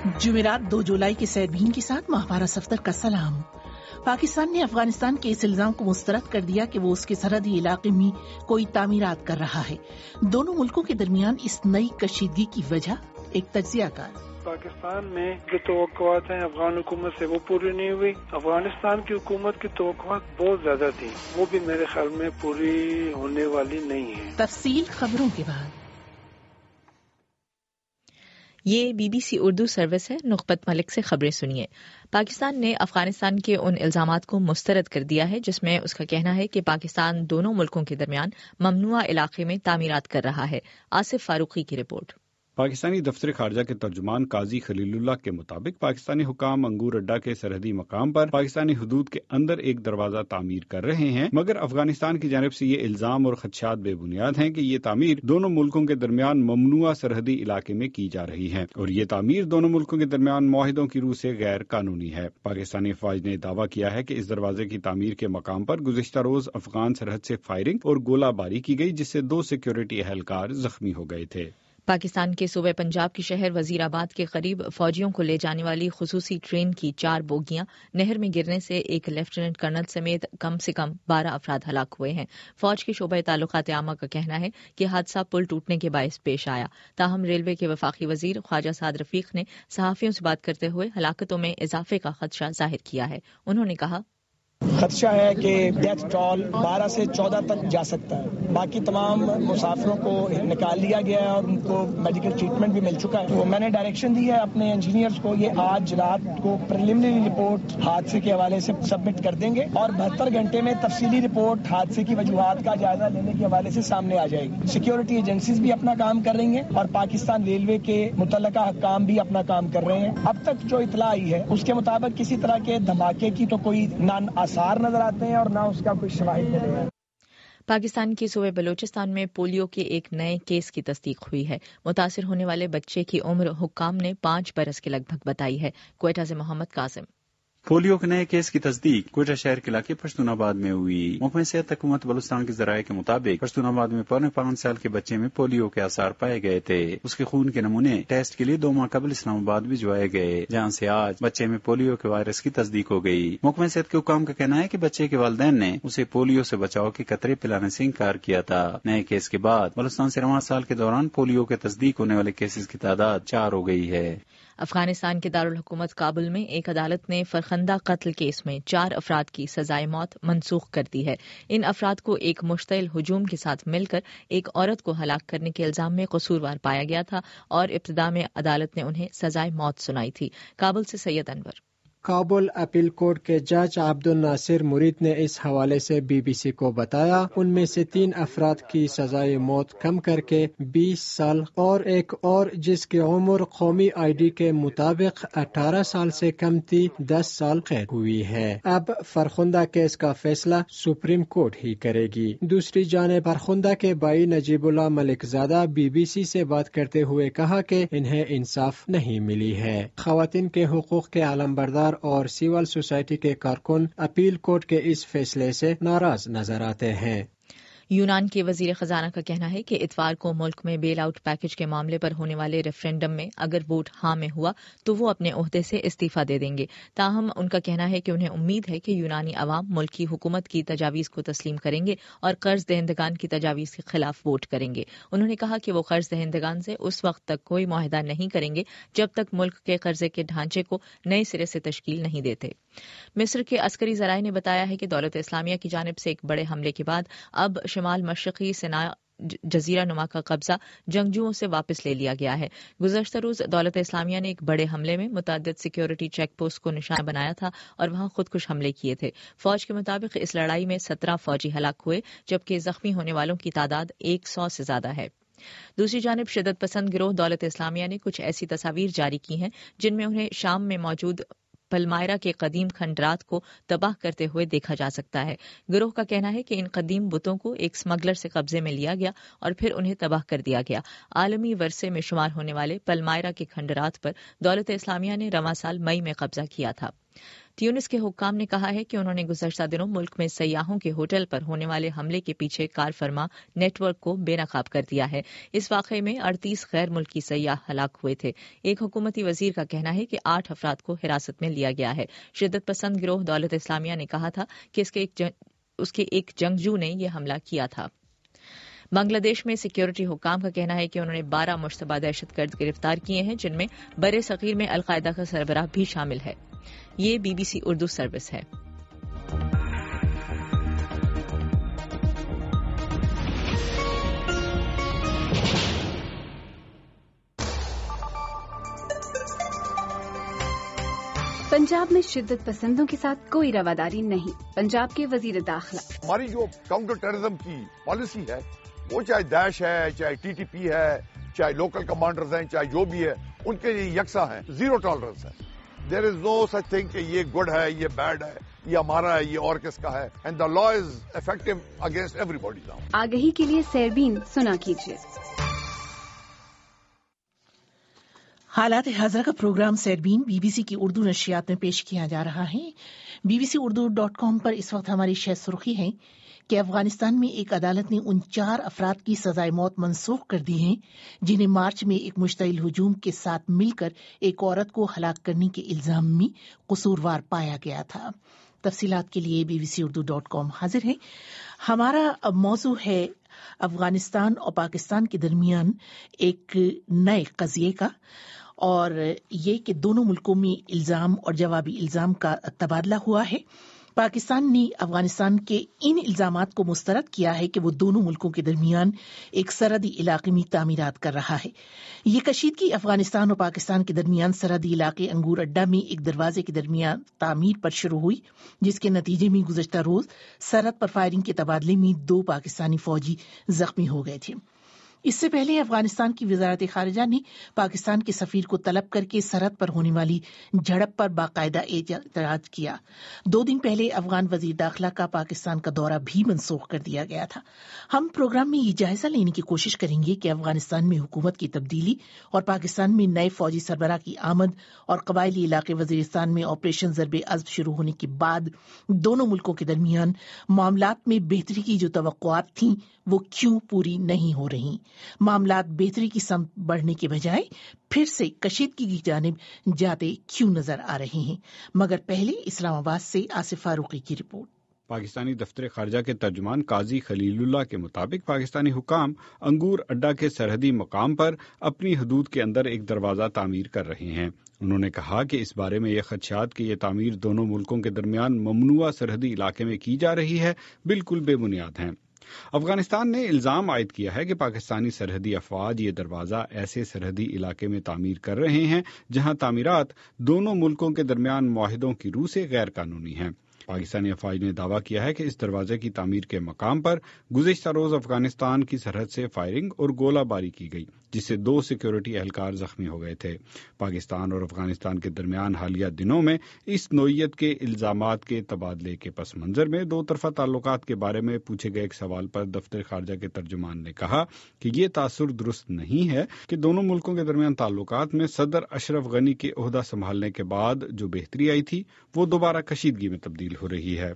جمعرات 2 जुलाई के सैरबीन के साथ माहवारा सफ्तर का सलाम। पाकिस्तान ने अफगानिस्तान के इस इल्जाम को मुस्तरद कर दिया कि वो उसके सरहदी इलाके में कोई तामीरात कर रहा है। दोनों मुल्कों के दरमियान इस नई कशीदगी की वजह एक तज्जियाकार। पाकिस्तान में जो तवक्कुआत हैं अफगान हुकूमत से वो पूरी नहीं हुई। अफगानिस्तान की हुकूमत की तवक्कुआत बहुत ज्यादा थी, वो भी मेरे ख्याल में पूरी होने वाली नहीं है। तफसील खबरों के बाद। ये BBC उर्दू सर्विस है। नुकबत मलिक से खबरें सुनिए। पाकिस्तान ने अफगानिस्तान के उन इल्जामात को मुस्तरद कर दिया है जिसमें उसका कहना है कि पाकिस्तान दोनों मुल्कों के दरमियान ममनुआ इलाके में तामीरात कर रहा है। आसिफ फारूकी की रिपोर्ट। पाकिस्तानी दफ्तर खारजा के तर्जुमान काजी खलीलुल्लाह के मुताबिक पाकिस्तानी हुकाम अंगूर अड्डा के सरहदी मकाम पर पाकिस्तानी हुदूद के अंदर एक दरवाजा तामीर कर रहे हैं, मगर अफगानिस्तान की जानिब से ये इल्जाम और खदशात बेबुनियाद हैं कि ये तामीर दोनों मुल्कों के दरमियान ममनुआ सरहदी इलाके में की जा रही है और ये तामीर दोनों मुल्कों के दरमियान मुआहिदों की रूह से गैर कानूनी है। पाकिस्तानी फौज ने दावा किया है कि इस दरवाजे की तामीर के मकाम पर गुज़िश्ता रोज अफगान सरहद से फायरिंग और गोलाबारी की गई, जिससे 2 सिक्योरिटी एहलकार जख्मी हो गए थे। पाकिस्तान के सूबे पंजाब के शहर वजीराबाद के करीब फौजियों को ले जाने वाली खुसूसी ट्रेन की 4 बोगियां नहर में गिरने से एक लेफ्टिनेंट कर्नल समेत कम से कम 12 अफराद हलाक हुए हैं। फौज के शोबे ताल्लुकात आमा का कहना है कि हादसा पुल टूटने के बायस पेश आया। ताहम रेलवे के वफाकी वजीर ख्वाजा साद रफीक ने सहाफियों से बात करते हुए हलाकतों में इजाफे का खदशा जाहिर किया है। उन्होंने कहा, खदशा है कि डेथ टॉल 12 से 14 तक जा सकता है। बाकी तमाम मुसाफिरों को निकाल लिया गया है और उनको मेडिकल ट्रीटमेंट भी मिल चुका है। तो मैंने डायरेक्शन दी है अपने इंजीनियर्स को, ये आज रात को प्रिलिमिनरी रिपोर्ट हादसे के हवाले से सबमिट कर देंगे और 72 घंटे में तफसीली रिपोर्ट हादसे की वजूहात का जायजा लेने के हवाले से सामने आ जाएगी। सिक्योरिटी एजेंसीज भी अपना काम कर रही हैं और पाकिस्तान रेलवे के मुतल्लका हकाम भी अपना काम कर रहे हैं। अब तक जो इतला आई है उसके मुताबिक किसी तरह के धमाके की तो कोई सार नजर आते हैं और ना उसका कोई शवाहिद मिले हैं। पाकिस्तान के सूबे बलूचिस्तान में पोलियो के एक नए केस की तस्दीक हुई है। मुतासिर होने वाले बच्चे की उम्र हुक्काम ने 5 बरस के लगभग बताई है। क्वेटा से मोहम्मद कासिम। पोलियो के नए केस की तस्दीक क्वेटा शहर के इलाके पश्तूनाबाद में हुई। महकमा सेहत हुकूमत बलूचिस्तान के जराये के मुताबिक पश्तूनाबाद में 5.25 साल के बच्चे में पोलियो के आसार पाए गए थे। उसके खून के नमूने टेस्ट के लिए 2 माह कबल इस्लामाबाद भिजवाए गए, जहां से आज बच्चे में पोलियो के वायरस की तस्दीक हो गई। महकमा सेहत के हुकाम का कहना है कि बच्चे के वालिदैन ने उसे पोलियो से बचाव के कतरे पिलाने से इंकार किया था। नए केस के बाद बलूचिस्तान से रवां साल के दौरान पोलियो के तस्दीक होने वाले केसेस की तादाद 4 हो गई है। अफगानिस्तान के दारुल हुकूमत काबुल में एक अदालत ने फरखंदा कत्ल केस में 4 अफराद की सजाए मौत मनसूख कर दी है। इन अफराद को एक मुश्तइल हुजूम के साथ मिलकर एक औरत को हलाक करने के इल्जाम में कसूरवार पाया गया था और इब्तिदा में अदालत ने उन्हें सजाए मौत सुनाई थी। काबुल से सैयद अनवर। काबुल अपील कोर्ट के जज अब्दुल नासिर मुरीद ने इस हवाले से BBC को बताया, उनमें से 3 अफराद की सजाए मौत कम करके 20 साल और एक और जिसकी उम्र कौमी ID के मुताबिक 18 साल से कम थी 10 साल कैद हुई है। अब फरखुंदा केस का फैसला सुप्रीम कोर्ट ही करेगी। दूसरी जानिब फरखुंदा के भाई नजीबुल्लाह मलिकजादा BBC से बात करते हुए कहा कि इन्हें इंसाफ नहीं मिली है। खवातीन के हुकूक के आलमबरदार और सिविल सोसाइटी के कारकुन अपील कोर्ट के इस फैसले से नाराज नजर आते हैं। यूनान के वजीर खजाना का कहना है कि इतवार को मुल्क में बेल आउट पैकेज के मामले पर होने वाले रेफरेंडम में अगर वोट हाँ में हुआ तो वो अपने ओहदे से इस्तीफा दे देंगे। ताहम उनका कहना है कि उन्हें उम्मीद है कि यूनानी अवाम मुल्क की हुकूमत की तजावीज़ को तस्लीम करेंगे और कर्ज दहिंदगान की तजावीज़ के खिलाफ वोट करेंगे। उन्होंने कहा कि वो कर्ज दहिंदगान से उस वक्त तक कोई मुआहदा नहीं करेंगे जब तक मुल्क के कर्जे के ढांचे को नए सिरे से तश्कील नहीं देते। मिस्र के अस्करी ज़राए ने बताया है कि दौलत इस्लामिया की जानिब से एक बड़े हमले के बाद अब शिमाल मशरक़ी सिना जजीरा नुमा का कब्जा जंगजुओं से वापस ले लिया गया है। गुज़श्ता रोज दौलत इस्लामिया ने एक बड़े हमले में मुतअद्दिद सिक्योरिटी चेक पोस्ट को निशाना बनाया था और वहां खुदकुश हमले किए थे। फौज के मुताबिक इस लड़ाई में 17 फौजी हलाक हुए जबकि जख्मी होने वालों की तादाद 100 से ज्यादा है। दूसरी जानिब शिदत पसंद गिरोह दौलत इस्लामिया ने कुछ ऐसी तस्वीर जारी की हैं जिनमें उन्हें शाम में मौजूद पलमायरा के कदीम खंडरात को तबाह करते हुए देखा जा सकता है। गिरोह का कहना है कि इन कदीम बुतों को एक स्मगलर से कब्जे में लिया गया और फिर उन्हें तबाह कर दिया गया। आलमी वर्से में शुमार होने वाले पलमायरा के खंडरात पर दौलत इस्लामिया ने रवां साल मई में कब्जा किया था। ट्यूनिस के हुक्काम ने कहा है कि उन्होंने गुज़श्ता दिनों मुल्क में सयाहों के होटल पर होने वाले हमले के पीछे कार फरमा नेटवर्क को बेनकाब कर दिया है। इस वाक़े में 38 गैर मुल्की सयाह हलाक हुए थे। एक हुकूमती वजीर का कहना है कि 8 अफराद को हिरासत में लिया गया है। शिद्दत पसंद गिरोह दौलत इस्लामिया ने कहा था कि उसके एक जंगजू ने यह हमला किया था। बांग्लादेश में सिक्योरिटी हुक्काम का कहना है कि उन्होंने 12 मुश्तबा दहशतगर्द गिरफ्तार किए हैं, जिनमें बरे सगीर में अलकायदा का सरबराह भी शामिल है। ये BBC उर्दू सर्विस है। पंजाब में शिद्दत पसंदों के साथ कोई रवादारी नहीं। पंजाब के वजीर दाखिला, हमारी जो काउंटर टेररिज्म की पॉलिसी है, वो चाहे दैश है, चाहे TTP है, चाहे लोकल कमांडर्स हैं, चाहे जो भी है, उनके लिए यकसा है, जीरो टॉलरेंस है। There is no such thing कि ये गुड है, ये बैड है, ये हमारा है, ये और किसका है। And the law is effective against everybody now. आगही के लिए सैरबीन सुना कीजिए। हालात हाज़िर का प्रोग्राम सैरबीन BBC की उर्दू नशियात में पेश किया जा रहा है। bbcurdu.com पर इस वक्त हमारी शह सुर्खी है कि अफगानिस्तान में एक अदालत ने उन 4 अफराद की सजाए मौत मनसूख कर दी है जिन्हें मार्च में एक मुश्तइल हुजूम के साथ मिलकर एक औरत को हलाक करने के इल्जाम में कसूरवार पाया गया था। तफसीलात के लिए bbcurdu.com हाजिर है। हमारा मौजू है अफगानिस्तान और पाकिस्तान के दरमियान एक नए कज़िये का, और ये कि दोनों मुल्कों में इल्जाम और जवाबी इल्जाम का तबादला हुआ है। पाकिस्तान ने अफगानिस्तान के इन इल्जामात को मुस्तरद किया है कि वो दोनों मुल्कों के दरमियान एक सरहदी इलाके में तामीरात कर रहा है। ये कशीदगी अफगानिस्तान और पाकिस्तान के दरमियान सरहदी इलाके अंगूर अड्डा में एक दरवाजे के दरमियान तामीर पर शुरू हुई, जिसके नतीजे में गुज़श्ता रोज सरहद पर फायरिंग के तबादले में 2 पाकिस्तानी फौजी जख्मी हो गए थे। इससे पहले अफगानिस्तान की वजारत खारिजा ने पाकिस्तान के सफीर को तलब करके सरहद पर होने वाली झड़प पर बाकायदा एतराज किया। 2 दिन पहले अफगान वजीर दाखिला का पाकिस्तान का दौरा भी मनसूख कर दिया गया था। हम प्रोग्राम में ये जायजा लेने की कोशिश करेंगे कि अफगानिस्तान में हुकूमत की तब्दीली और पाकिस्तान में नए फौजी सरबराह की आमद और कबायली इलाके वजीरिस्तान में ऑपरेशन ज़र्ब-ए-अज़्ब शुरू होने के बाद दोनों मुल्कों के दरमियान मामलात में बेहतरी की जो तवक्कुआत थीं वो क्यों पूरी नहीं हो रही। मामलात बेहतरी की समत बढ़ने के बजाय फिर से कशीदगी की जानिब जाते क्यों नजर आ रहे हैं। मगर पहले इस्लामाबाद से आसिफ फारूकी की रिपोर्ट। पाकिस्तानी दफ्तर खारजा के तर्जुमान काजी खलीलुल्लाह के मुताबिक पाकिस्तानी हुकाम अंगूर अड्डा के सरहदी मकाम पर अपनी हदूद के अंदर एक दरवाज़ा तामीर कर रहे हैं। उन्होंने कहा कि इस बारे में यह खदशात कि यह तामीर दोनों मुल्कों के दरमियान ममनुआ सरहदी इलाके में की जा रही है बिल्कुल बेबुनियाद हैं। अफगानिस्तान ने इल्जाम आयद किया है कि पाकिस्तानी सरहदी अफवाज ये दरवाज़ा ऐसे सरहदी इलाके में तामीर कर रहे हैं जहां तामीरात दोनों मुल्कों के दरमियान मुआहिदों की रूह से गैर कानूनी हैं। पाकिस्तानी अफवाज ने दावा किया है कि इस दरवाजे की तामीर के मकाम पर गुज़श्ता रोज अफगानिस्तान की सरहद से फायरिंग और गोलाबारी की गई, जिससे 2 सिक्योरिटी एहलकार जख्मी हो गए थे। पाकिस्तान और अफगानिस्तान के दरमियान हालिया दिनों में इस नोयत के इल्जामात के तबादले के पस मंजर में 2 तरफा ताल्लुकात के बारे में पूछे गए एक सवाल पर दफ्तर खारजा के तर्जुमान ने कहा कि ये तासुर दुरुस्त नहीं है कि दोनों मुल्कों के दरमियान ताल्लुकात में सदर अशरफ गनी के ओहदा संभालने के बाद जो बेहतरी आई थी वो दोबारा कशीदगी में तब्दील हो रही है।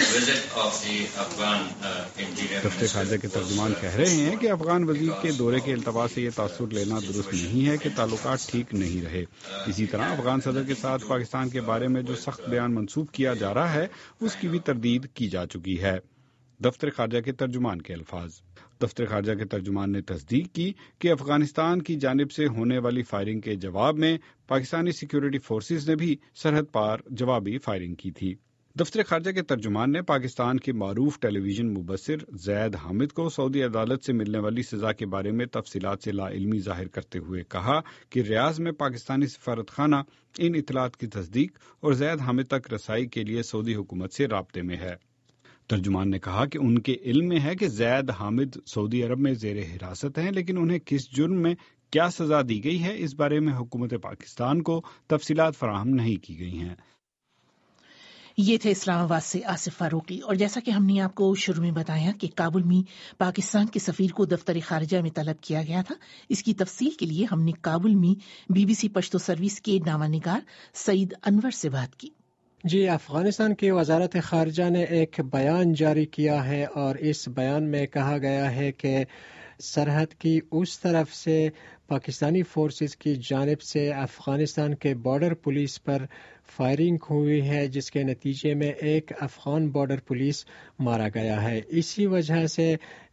दफ्तर खारजा के तर्जुमान कह रहे हैं कि अफगान वजीर के दौरे के इल्तवा से ये तासुर लेना दुरुस्त नहीं है कि ताल्लुकात ठीक नहीं रहे। इसी तरह अफगान सदर के साथ पाकिस्तान के बारे में जो सख्त बयान मंसूब किया जा रहा है उसकी भी तरदीद की जा चुकी है। दफ्तर खारजा के तर्जुमान के अल्फाज। दफ्तर खारजा के तर्जुमान ने तस्दीक की कि अफगानिस्तान की जानिब से होने वाली फायरिंग के जवाब में पाकिस्तानी सिक्योरिटी फोर्सेज ने भी सरहद पार जवाबी फायरिंग की थी। दफ्तर खारजा के तर्जुमान ने पाकिस्तान के मारूफ टेलीविजन मुबस्सिर जैद हामिद को सऊदी अदालत से मिलने वाली सजा के बारे में तफसीलात से लाइल्मी जाहिर करते हुए कहा कि रियाज में पाकिस्तानी सफारत खाना इन इतलात की तस्दीक और जैद हामिद तक रसाई के लिए सऊदी हुकूमत से राब्ते में है। तर्जुमान ने कहा कि उनके इल्म में है कि जैद हामिद सऊदी अरब में जेर हिरासत हैं, लेकिन उन्हें किस जुर्म में क्या सजा दी गई है इस बारे में हुकूमत पाकिस्तान को तफसीलात फराहम नहीं की गई हैं। ये थे इस्लामाबाद से आसिफ फारूकी। और जैसा कि हमने आपको शुरू में बताया कि काबुल में पाकिस्तान के सफीर को दफ्तर खारिजा में तलब किया गया था, इसकी तफसील के लिए हमने काबुल में BBC पश्तो सर्विस के नामानिगार सईद अनवर से बात की। جی، افغانستان کی وزارت خارجہ نے ایک بیان جاری کیا ہے اور اس بیان میں کہا گیا ہے کہ سرحد کی اس طرف سے پاکستانی فورسز کی جانب سے افغانستان کے بارڈر پولیس پر فائرنگ ہوئی ہے، جس کے نتیجے میں ایک افغان بارڈر پولیس مارا گیا ہے۔ اسی وجہ سے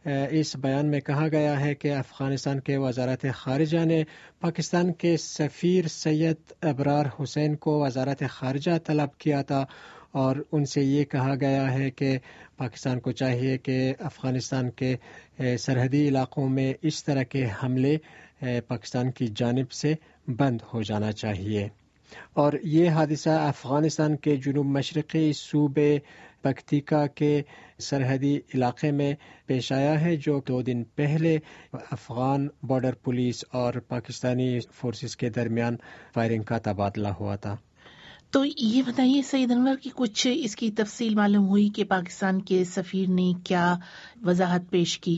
اس بیان میں کہا گیا ہے کہ افغانستان کے وزارت خارجہ نے پاکستان کے سفیر سید ابرار حسین کو وزارت خارجہ طلب کیا تھا اور ان سے یہ کہا گیا ہے کہ پاکستان کو چاہیے کہ افغانستان کے سرحدی علاقوں میں اس طرح کے حملے پاکستان کی جانب سے بند ہو جانا چاہیے۔ اور یہ حادثہ افغانستان کے جنوب مشرقی صوبے پکتیکا کے سرحدی علاقے میں پیش آیا ہے، جو 2 دن پہلے افغان بارڈر پولیس اور پاکستانی فورسز کے درمیان فائرنگ کا تبادلہ ہوا تھا۔ تو یہ بتائیے سید انور کی کچھ اس کی تفصیل معلوم ہوئی کہ پاکستان کے سفیر نے کیا وضاحت پیش کی؟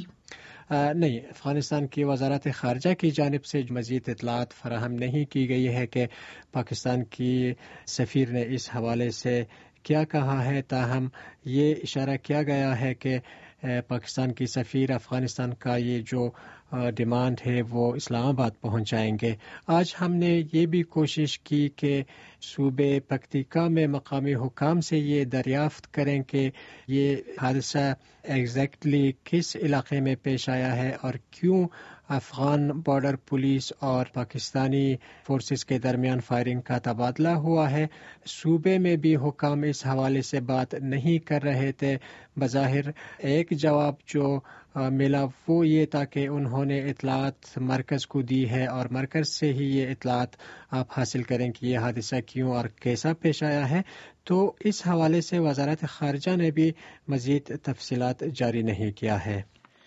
نہیں، افغانستان کی وزارت خارجہ کی جانب سے مزید اطلاعات فراہم نہیں کی گئی ہے کہ پاکستان کی سفیر نے اس حوالے سے کیا کہا ہے، تاہم یہ اشارہ کیا گیا ہے کہ پاکستان کی سفیر افغانستان کا یہ جو ڈیمانڈ ہے وہ اسلام آباد پہنچائیں گے۔ آج ہم نے یہ بھی کوشش کی کہ صوبے پکتیکا میں مقامی حکام سے یہ دریافت کریں کہ یہ حادثہ ایگزیکٹلی کس علاقے میں پیش آیا ہے اور کیوں افغان بارڈر پولیس اور پاکستانی فورسز کے درمیان فائرنگ کا تبادلہ ہوا ہے۔ صوبے میں بھی حکام اس حوالے سے بات نہیں کر رہے تھے۔ بظاہر ایک جواب جو ملا وہ یہ تھا کہ انہوں نے اطلاعات مرکز کو دی ہے اور مرکز سے ہی یہ اطلاعات آپ حاصل کریں کہ یہ حادثہ کیوں اور کیسا پیش آیا ہے۔ تو اس حوالے سے وزارت خارجہ نے بھی مزید تفصیلات جاری نہیں کیا ہے۔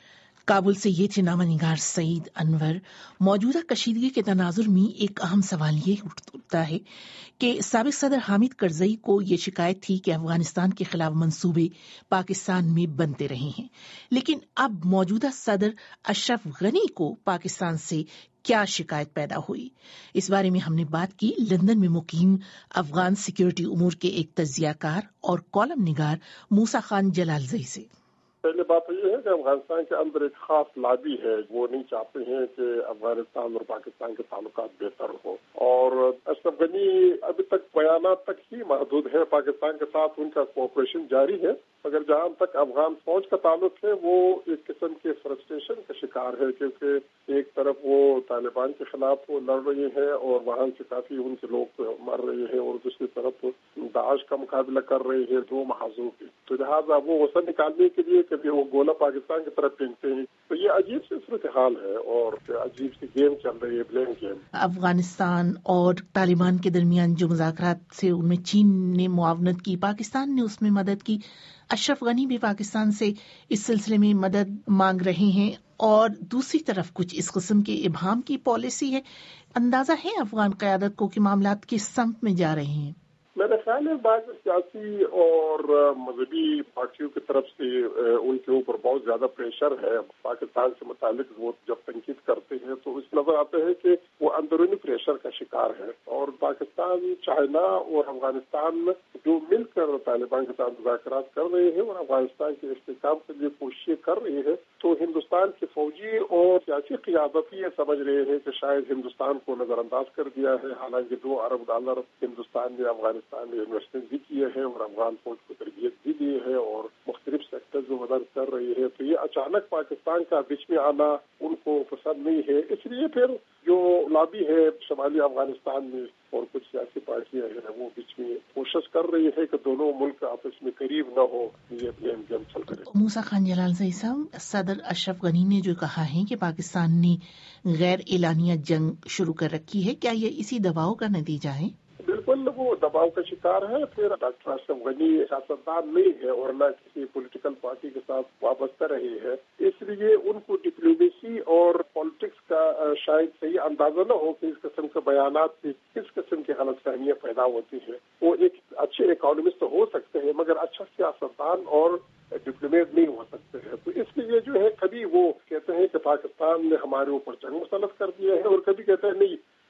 کابل سے یہ تھے نامہ نگار سعید انور۔ موجودہ کشیدگی کے تناظر میں ایک اہم سوال یہ اٹھتا ہے کہ سابق صدر حامد کرزئی کو یہ شکایت تھی کہ افغانستان کے خلاف منصوبے پاکستان میں بنتے رہے ہیں، لیکن اب موجودہ صدر اشرف غنی کو پاکستان سے کیا شکایت پیدا ہوئی؟ اس بارے میں ہم نے بات کی لندن میں مقیم افغان سیکیورٹی امور کے ایک تجزیہ کار اور کالم نگار موسیٰ خان جلالزئی سے۔ پہلے بات تو یہ ہے کہ افغانستان کے اندر ایک خاص لابی ہے، وہ نہیں چاہتے ہیں کہ افغانستان اور پاکستان کے تعلقات بہتر ہوں، اور اشرف غنی ابھی تک بیانات تک ہی محدود ہے۔ پاکستان کے ساتھ ان کا کوآپریشن جاری ہے، مگر جہاں تک افغان فوج کا تعلق ہے وہ ایک قسم کے فرسٹریشن کا شکار ہے، کیونکہ ایک طرف وہ طالبان کے خلاف وہ لڑ رہے ہیں اور وہاں سے کافی ان کے لوگ مر رہے ہیں، اور دوسری طرف داعش کا مقابلہ کر رہے ہیں 2 محاذوں پہ، تو لہٰذا وہ وسعت نکالنے کے لیے کبھی وہ گولہ پاکستان کی طرف پھینکتے ہیں۔ تو یہ عجیب سی صورتحال ہے اور عجیب سی گیم چل رہی ہے، بلیم گیم۔ افغانستان اور طالبان کے درمیان جو مذاکرات سے ان میں چین نے معاونت کی، پاکستان نے اس میں مدد کی، اشرف غنی بھی پاکستان سے اس سلسلے میں مدد مانگ رہے ہیں، اور دوسری طرف کچھ اس قسم کے ابہام کی پالیسی ہے۔ اندازہ ہے افغان قیادت کو کہ معاملات کس سمت میں جا رہے ہیں؟ میرا خیال ہے بعض سیاسی اور مذہبی پارٹیوں کی طرف سے ان کے اوپر بہت زیادہ پریشر ہے پاکستان سے متعلق۔ وہ جب تنقید کرتے ہیں تو اس نظر آتا ہے کہ وہ اندرونی پریشر کا شکار ہے، اور پاکستان، چائنا اور افغانستان جو مل کر طالبان کے ساتھ مذاکرات کر رہے ہیں اور افغانستان کے استحکام کے لیے کوششیں کر رہے ہیں، تو ہندوستان کی فوجی اور سیاسی قیادت یہ سمجھ رہے ہیں کہ شاید ہندوستان کو نظر انداز کر دیا ہے، حالانکہ $2 ارب ہندوستان نے افغانستان میں انویسٹمنٹ بھی کیے ہیں اور افغان فوج کو تربیت بھی دی ہے اور مختلف سیکٹرز میں مدد کر رہی ہے۔ تو یہ اچانک پاکستان کا بیچ میں آنا ان کو پسند نہیں ہے، اس لیے پھر جو لابی ہے شمالی افغانستان میں اور کچھ سیاسی پارٹیاں ہیں وہ بیچ میں کوشش کر رہی ہے کہ دونوں ملک آپس میں قریب نہ ہو، یہ بلیم گیم چل رہے۔ موسیٰ خان جلالزئی صاحب، صدر اشرف غنی نے جو کہا ہے کہ پاکستان نے غیر اعلانیہ جنگ شروع کر رکھی ہے، کیا یہ اسی دباؤ کا نتیجہ ہے؟ بالکل وہ دباؤ کا شکار ہے۔ پھر ڈاکٹر اشرف غنی سیاستدان نہیں ہے اور نہ کسی پولیٹیکل پارٹی کے ساتھ وابستہ رہے ہیں، اس لیے ان کو ڈپلومیسی اور پالیٹکس کا شاید صحیح اندازہ نہ ہو کہ اس قسم کے بیانات سے کس قسم کی غلط فہمیاں پیدا ہوتی ہیں۔ وہ ایک اچھے اکانومسٹ ہو سکتے ہیں مگر اچھا سیاستدان اور ڈپلومیٹ نہیں ہو سکتے ہیں، تو اس لیے جو ہے کبھی وہ کہتے ہیں کہ پاکستان نے ہمارے اوپر جنگ مسلط کر دیا ہے اور کبھی کہتے ہیں نہیں،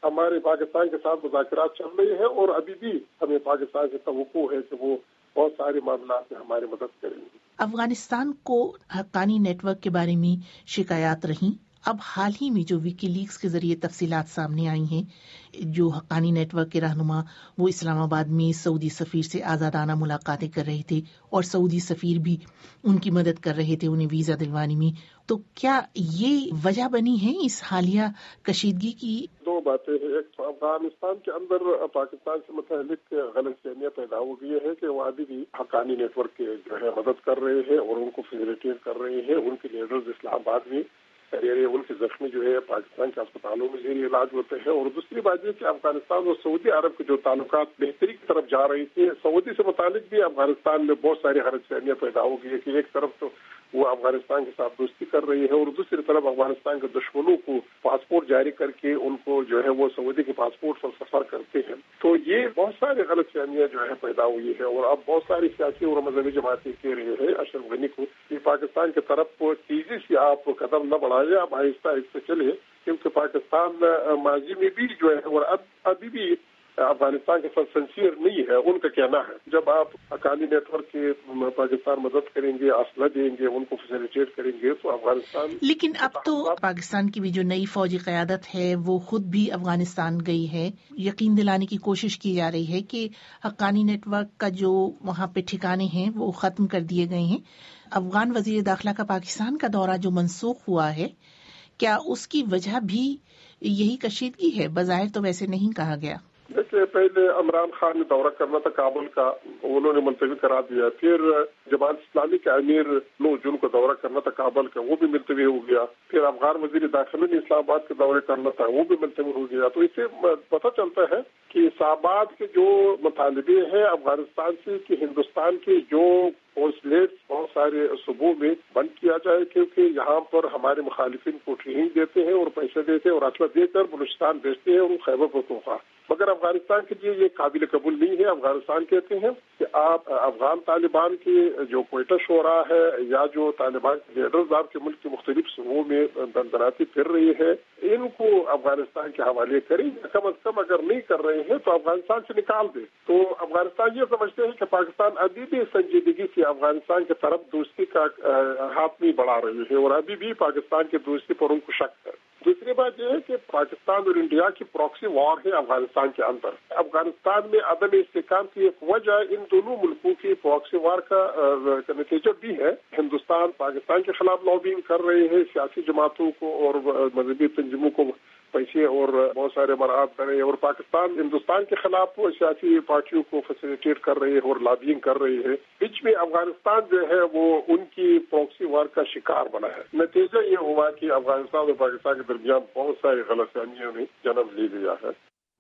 ہمارے پاکستان کے ساتھ مذاکرات چل رہے ہیں اور ابھی بھی ہمیں پاکستان سے توقع ہے کہ وہ بہت سارے معاملات میں ہماری مدد کریں گے۔ افغانستان کو حقانی نیٹ ورک کے بارے میں شکایات رہیں، اب حال ہی میں جو وکی لیکس کے ذریعے تفصیلات سامنے آئی ہیں، جو حقانی نیٹ ورک کے رہنما وہ اسلام آباد میں سعودی سفیر سے آزادانہ ملاقاتیں کر رہے تھے اور سعودی سفیر بھی ان کی مدد کر رہے تھے انہیں ویزا دلوانے میں، تو کیا یہ وجہ بنی ہے اس حالیہ کشیدگی کی؟ دو باتیں ہیں، ایک افغانستان کے اندر پاکستان سے متعلق غلط فہمیاں پیدا ہو گئی ہے کہ وہ ابھی بھی حقانی نیٹ ورک کے جو ہے مدد کر رہے ہیں اور ان کو فیسیلیٹیٹ کر رہے ہیں، ان کے لیڈرز اسلام آباد میں ان کے زخمی جو ہے پاکستان کے اسپتالوں میں زیر علاج ہوتے ہیں۔ اور دوسری بات یہ کہ افغانستان اور سعودی عرب کے جو تعلقات بہتری کی طرف جا رہی تھی، سعودی سے متعلق بھی افغانستان میں بہت ساری غلط فہمیاں پیدا ہو گئی ہے کہ ایک طرف تو وہ افغانستان کے ساتھ دوستی کر رہی ہے اور دوسری طرف افغانستان کے دشمنوں کو پاسپورٹ جاری کر کے ان کو جو ہے وہ سعودی کے پاسپورٹ پر سفر کرتے ہیں۔ تو یہ بہت ساری غلط فہمیاں جو ہے پیدا ہوئی ہے اور اب بہت ساری سیاسی اور مذہبی جماعتیں کہہ رہے ہیں اشرف غنی کو کہ پاکستان کی طرف تیزی سے آپ قدم نہ بڑھائیں، آپ آہستہ آہستہ چلے، کیونکہ پاکستان ماضی میں بھی جو ہے اور ابھی بھی افغانستان کے ساتھ سنسیئر نہیں ہے، ان کا کہنا ہے۔ جب آپ حقانی نیٹ ورک کے پاکستان مدد کریں گے، اسلحہ دیں گے، ان کو فیسیلیٹیٹ کریں گے تو افغانستان۔ لیکن اب تو پاکستان کی بھی جو نئی فوجی قیادت ہے وہ خود بھی افغانستان گئی ہے، یقین دلانے کی کوشش کی جا رہی ہے کہ حقانی نیٹ ورک کا جو وہاں پہ ٹھکانے ہیں وہ ختم کر دیے گئے ہیں۔ افغان وزیر داخلہ کا پاکستان کا دورہ جو منسوخ ہوا ہے، کیا اس کی وجہ بھی یہی کشیدگی ہے؟ بظاہر تو ویسے نہیں کہا گیا۔ دیکھیے، پہلے عمران خان نے دورہ کرنا تھا کابل کا، انہوں نے ملتوی کرا دیا۔ پھر جماعت اسلامی کے امیر 9 جون کو دورہ کرنا تھا کابل کا، وہ بھی ملتوی ہو گیا۔ پھر افغان وزیر داخلہ نے اسلام آباد کے دورے کرنا تھا، وہ بھی ملتوی ہو گیا۔ تو اس سے پتہ چلتا ہے کہ اسلام آباد کے جو مطالبے ہیں افغانستان سے کہ ہندوستان کے جو قونصلیٹ بہت سارے صوبوں میں بند کیا جائے، کیونکہ یہاں پر ہمارے مخالفین کو ٹریننگ دیتے ہیں اور پیسے دیتے ہیں اور اسلحہ دے کر بلوچستان بھیجتے ہیں اور خیبر پختونخوا۔ مگر افغانستان کے لیے یہ قابل قبول نہیں ہے۔ افغانستان کہتے ہیں کہ آپ افغان طالبان کے جو کوئٹہ شورا ہے یا جو طالبان کے لیڈرز آپ کے ملک کے مختلف صوبوں میں دندناتی پھر رہی ہے، ان کو افغانستان کے حوالے کریں، کم از کم اگر نہیں کر رہے ہیں تو افغانستان سے نکال دیں۔ تو افغانستان یہ سمجھتے ہیں کہ پاکستان ابھی بھی سنجیدگی سے افغانستان کی طرف دوستی کا ہاتھ نہیں بڑھا رہی ہے اور ابھی بھی پاکستان کی دوستی پر ان کو شک ہے۔ دوسری بات یہ ہے کہ پاکستان اور انڈیا کی پراکسی وار ہے افغانستان کے اندر۔ افغانستان میں عدم استحکام کی ایک وجہ ان دونوں ملکوں کی پراکسی وار کا نتیجہ بھی ہے۔ ہندوستان پاکستان کے خلاف لابنگ کر رہے ہیں، سیاسی جماعتوں کو اور مذہبی تنظیموں کو پیسے اور بہت سارے مراعات کر رہے ہیں، اور پاکستان ہندوستان کے خلاف سیاسی پارٹیوں کو فیسیلیٹیٹ کر رہے ہیں اور لابنگ کر رہے ہیں۔ بیچ میں افغانستان جو ہے وہ ان کی پراکسی وار کا شکار بنا ہے۔ نتیجہ یہ ہوا کہ افغانستان اور پاکستان کے درمیان بہت ساری غلط فہمیوں نے جنم لے لیا ہے۔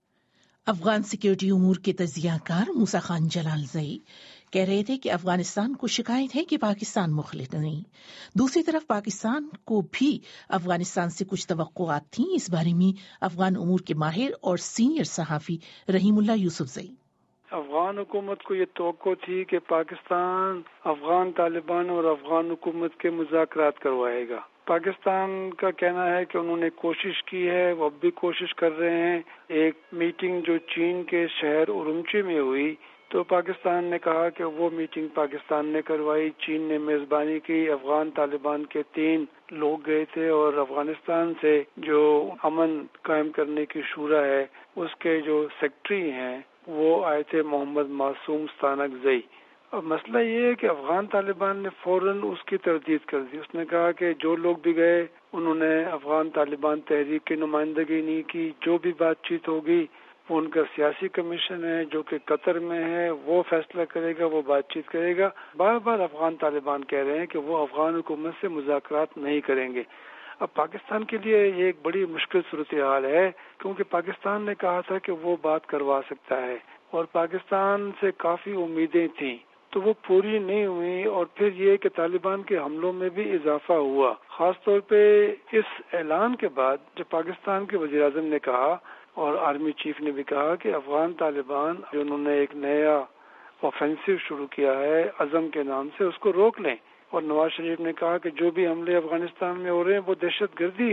افغان سیکیورٹی امور کے تجزیہ کار موسیٰ خان جلال زئی کہہ رہے تھے کہ افغانستان کو شکایت ہے کہ پاکستان مخلص نہیں، دوسری طرف پاکستان کو بھی افغانستان سے کچھ توقعات تھیں۔ اس بارے میں افغان امور کے ماہر اور سینئر صحافی رحیم اللہ یوسف زئی۔ افغان حکومت کو یہ توقع تھی کہ پاکستان افغان طالبان اور افغان حکومت کے مذاکرات کروائے گا۔ پاکستان کا کہنا ہے کہ انہوں نے کوشش کی ہے، وہ اب بھی کوشش کر رہے ہیں۔ ایک میٹنگ جو چین کے شہر اورمچی میں ہوئی تو پاکستان نے کہا کہ وہ میٹنگ پاکستان نے کروائی، چین نے میزبانی کی، افغان طالبان کے 3 لوگ گئے تھے اور افغانستان سے جو امن قائم کرنے کی شورا ہے اس کے جو سیکرٹری ہیں وہ آئے تھے محمد معصوم ستانک زئی۔ اب مسئلہ یہ ہے کہ افغان طالبان نے فوراً اس کی تردید کر دی۔ اس نے کہا کہ جو لوگ بھی گئے انہوں نے افغان طالبان تحریک کی نمائندگی نہیں کی، جو بھی بات چیت ہوگی وہ ان کا سیاسی کمیشن ہے جو کہ قطر میں ہے، وہ فیصلہ کرے گا، وہ بات چیت کرے گا۔ بار بار افغان طالبان کہہ رہے ہیں کہ وہ افغان حکومت سے مذاکرات نہیں کریں گے۔ اب پاکستان کے لیے یہ ایک بڑی مشکل صورتحال ہے، کیونکہ پاکستان نے کہا تھا کہ وہ بات کروا سکتا ہے اور پاکستان سے کافی امیدیں تھیں تو وہ پوری نہیں ہوئی، اور پھر یہ کہ طالبان کے حملوں میں بھی اضافہ ہوا، خاص طور پہ اس اعلان کے بعد جب پاکستان کے وزیر اعظم نے کہا اور آرمی چیف نے بھی کہا کہ افغان طالبان جو انہوں نے ایک نیا آفینسو شروع کیا ہے عزم کے نام سے، اس کو روک لیں، اور نواز شریف نے کہا کہ جو بھی حملے افغانستان میں ہو رہے ہیں وہ دہشت گردی ہے،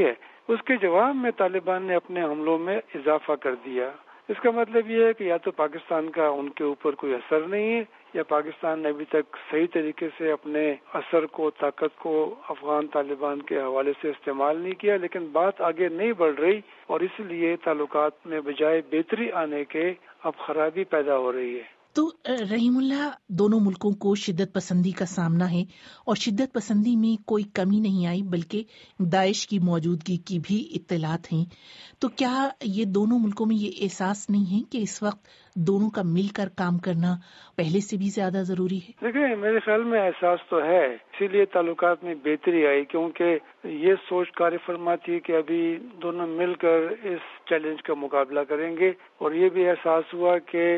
اس کے جواب میں طالبان نے اپنے حملوں میں اضافہ کر دیا۔ اس کا مطلب یہ ہے کہ یا تو پاکستان کا ان کے اوپر کوئی اثر نہیں ہے، یا پاکستان نے ابھی تک صحیح طریقے سے اپنے اثر کو، طاقت کو افغان طالبان کے حوالے سے استعمال نہیں کیا، لیکن بات آگے نہیں بڑھ رہی اور اس لیے تعلقات میں بجائے بہتری آنے کے اب خرابی پیدا ہو رہی ہے۔ تو رحیم اللہ، دونوں ملکوں کو شدت پسندی کا سامنا ہے اور شدت پسندی میں کوئی کمی نہیں آئی، بلکہ داعش کی موجودگی کی بھی اطلاعات ہیں۔ تو کیا یہ دونوں ملکوں میں یہ احساس نہیں ہے کہ اس وقت دونوں کا مل کر کام کرنا پہلے سے بھی زیادہ ضروری ہے؟ دیکھیں، میرے خیال میں احساس تو ہے، اسی لیے تعلقات میں بہتری آئی، کیونکہ یہ سوچ کاری فرماتی ہے کہ ابھی دونوں مل کر اس چیلنج کا مقابلہ کریں گے، اور یہ بھی احساس ہوا کہ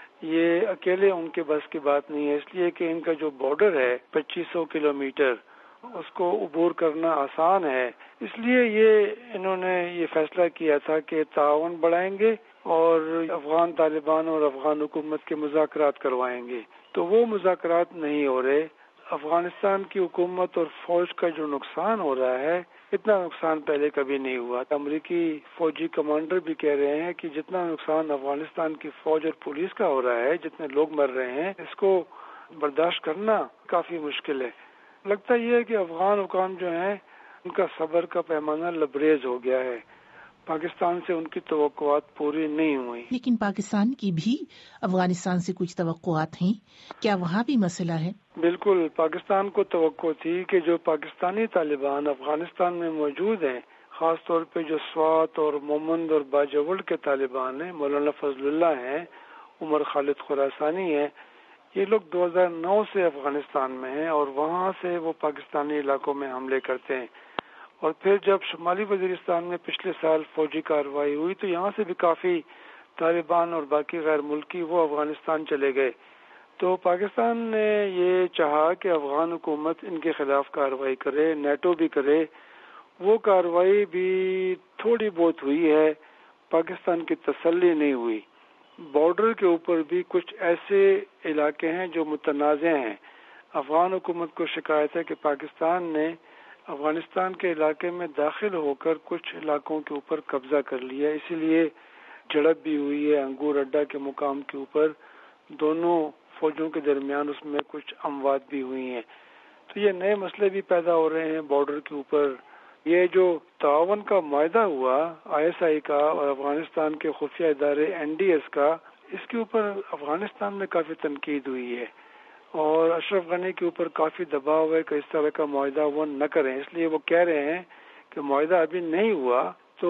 یہ اکیلے ان کے بس کی بات نہیں ہے، اس لیے کہ ان کا جو بارڈر ہے 2500 کلومیٹر، اس کو عبور کرنا آسان ہے۔ اس لیے انہوں نے یہ فیصلہ کیا تھا کہ تعاون بڑھائیں گے اور افغان طالبان اور افغان حکومت کے مذاکرات کروائیں گے۔ تو وہ مذاکرات نہیں ہو رہے۔ افغانستان کی حکومت اور فوج کا جو نقصان ہو رہا ہے، اتنا نقصان پہلے کبھی نہیں ہوا۔ امریکی فوجی کمانڈر بھی کہہ رہے ہیں کہ جتنا نقصان افغانستان کی فوج اور پولیس کا ہو رہا ہے، جتنے لوگ مر رہے ہیں، اس کو برداشت کرنا کافی مشکل ہے۔ لگتا یہ ہے کہ افغان حکام جو ہیں، ان کا صبر کا پیمانہ لبریز ہو گیا ہے، پاکستان سے ان کی توقعات پوری نہیں ہوئی۔ لیکن پاکستان کی بھی افغانستان سے کچھ توقعات ہیں، کیا وہاں بھی مسئلہ ہے؟ بالکل، پاکستان کو توقع تھی کہ جو پاکستانی طالبان افغانستان میں موجود ہیں، خاص طور پہ جو سوات اور مومند اور باجوڑ کے طالبان ہیں، مولانا فضل اللہ ہیں، عمر خالد خراسانی ہیں، یہ لوگ 2009 سے افغانستان میں ہیں اور وہاں سے وہ پاکستانی علاقوں میں حملے کرتے ہیں، اور پھر جب شمالی وزیرستان میں پچھلے سال فوجی کارروائی ہوئی تو یہاں سے بھی کافی طالبان اور باقی غیر ملکی وہ افغانستان چلے گئے۔ تو پاکستان نے یہ چاہا کہ افغان حکومت ان کے خلاف کارروائی کرے، نیٹو بھی کرے۔ وہ کارروائی بھی تھوڑی بہت ہوئی ہے، پاکستان کی تسلی نہیں ہوئی۔ بارڈر کے اوپر بھی کچھ ایسے علاقے ہیں جو متنازع ہیں۔ افغان حکومت کو شکایت ہے کہ پاکستان نے افغانستان کے علاقے میں داخل ہو کر کچھ علاقوں کے اوپر قبضہ کر لیا، اسی لیے جھڑپ بھی ہوئی ہے انگور اڈا کے مقام کے اوپر، دونوں فوجوں کے درمیان اس میں کچھ اموات بھی ہوئی ہیں۔ تو یہ نئے مسئلے بھی پیدا ہو رہے ہیں بارڈر کے اوپر۔ یہ جو تعاون کا معاہدہ ہوا ISI کا اور افغانستان کے خفیہ ادارے NDS کا، اس کے اوپر افغانستان میں کافی تنقید ہوئی ہے اور اشرف غنی کے اوپر کافی دباؤ ہے کہ اس طرح کا معاہدہ وہ نہ کریں، اس لیے وہ کہہ رہے ہیں کہ معاہدہ ابھی نہیں ہوا۔ تو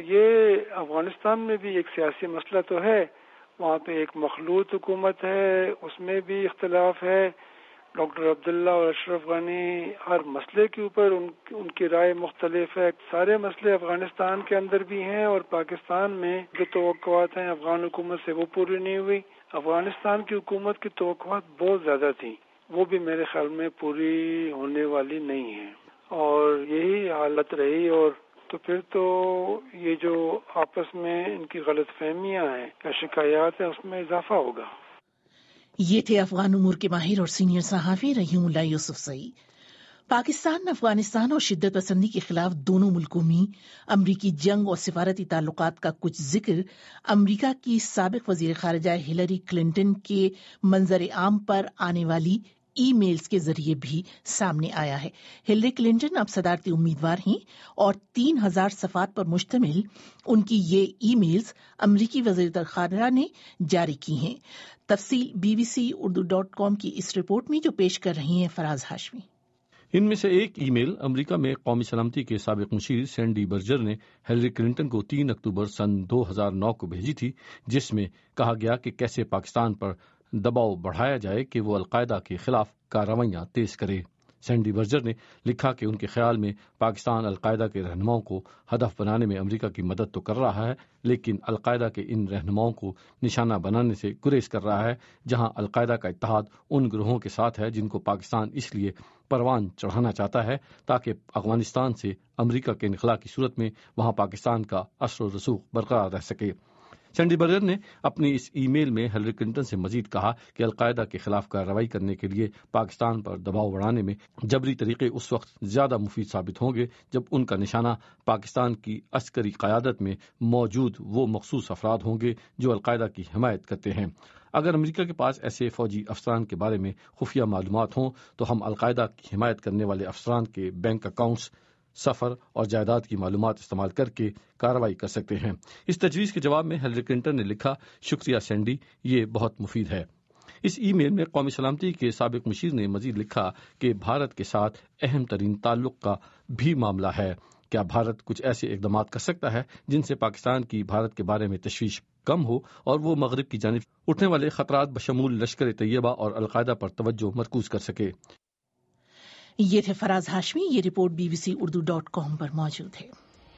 یہ افغانستان میں بھی ایک سیاسی مسئلہ تو ہے، وہاں پہ ایک مخلوط حکومت ہے، اس میں بھی اختلاف ہے۔ ڈاکٹر عبداللہ اور اشرف غنی ہر مسئلے کے اوپر ان کی رائے مختلف ہے۔ سارے مسئلے افغانستان کے اندر بھی ہیں اور پاکستان میں جو توقعات ہیں افغان حکومت سے وہ پوری نہیں ہوئی۔ افغانستان کی حکومت کی توقعات بہت زیادہ تھیں، وہ بھی میرے خیال میں پوری ہونے والی نہیں ہیں، اور یہی حالت رہی۔ اور تو پھر تو یہ جو آپس میں ان کی غلط فہمیاں ہیں یا شکایات ہیں، اس میں اضافہ ہوگا۔ یہ تھے افغان امور کے ماہر اور سینئر صحافی رحیم اللہ یوسفزئی۔ پاکستان، افغانستان اور شدت پسندی کے خلاف دونوں ملکوں میں امریکی جنگ اور سفارتی تعلقات کا کچھ ذکر امریکہ کی سابق وزیر خارجہ ہلری کلنٹن کے منظر عام پر آنے والی ای میلز کے ذریعے بھی سامنے آیا ہے۔ ہلری کلنٹن اب صدارتی امیدوار ہیں اور 3000 صفحات پر مشتمل ان کی یہ ای میلز امریکی وزیر خارجہ نے جاری کی ہیں۔ تفصیل bbc.urdu.com کی اس رپورٹ میں جو پیش کر رہی ہیں فراز ہاشمی۔ ان میں سے ایک ای میل امریکہ میں قومی سلامتی کے سابق مشیر سینڈی برجر نے ہلری کلنٹن کو 3 اکتوبر سن 2009 کو بھیجی تھی، جس میں کہا گیا کہ کیسے پاکستان پر دباؤ بڑھایا جائے کہ وہ القاعدہ کے خلاف کارروائیاں تیز کرے۔ سینڈی برجر نے لکھا کہ ان کے خیال میں پاکستان القاعدہ کے رہنماؤں کو ہدف بنانے میں امریکہ کی مدد تو کر رہا ہے، لیکن القاعدہ کے ان رہنماؤں کو نشانہ بنانے سے گریز کر رہا ہے، جہاں القاعدہ کا اتحاد ان گروہوں کے ساتھ ہے جن کو پاکستان اس لیے پروان چڑھانا چاہتا ہے تاکہ افغانستان سے امریکہ کے انخلاء کی صورت میں وہاں پاکستان کا اثر و رسوخ برقرار رہ سکے۔ سینڈی برجر نے اپنی اس ای میل میں ہلری کلنٹن سے مزید کہا کہ القاعدہ کے خلاف کارروائی کرنے کے لیے پاکستان پر دباؤ بڑھانے میں جبری طریقے اس وقت زیادہ مفید ثابت ہوں گے جب ان کا نشانہ پاکستان کی عسکری قیادت میں موجود وہ مخصوص افراد ہوں گے جو القاعدہ کی حمایت کرتے ہیں۔ اگر امریکہ کے پاس ایسے فوجی افسران کے بارے میں خفیہ معلومات ہوں تو ہم القاعدہ کی حمایت کرنے والے افسران کے بینک اکاؤنٹس، سفر اور جائیداد کی معلومات استعمال کر کے کارروائی کر سکتے ہیں۔ اس تجویز کے جواب میں ہلری کلنٹن نے لکھا، شکریہ سینڈی، یہ بہت مفید ہے۔ اس ای میل میں قومی سلامتی کے سابق مشیر نے مزید لکھا کہ بھارت کے ساتھ اہم ترین تعلق کا بھی معاملہ ہے۔ کیا بھارت کچھ ایسے اقدامات کر سکتا ہے جن سے پاکستان کی بھارت کے بارے میں تشویش کم ہو اور وہ مغرب کی جانب اٹھنے والے خطرات بشمول لشکر طیبہ اور القاعدہ پر توجہ مرکوز کر سکے؟ یہ تھے فراز ہاشمی۔ یہ رپورٹ bbcurdu.com پر موجود ہے۔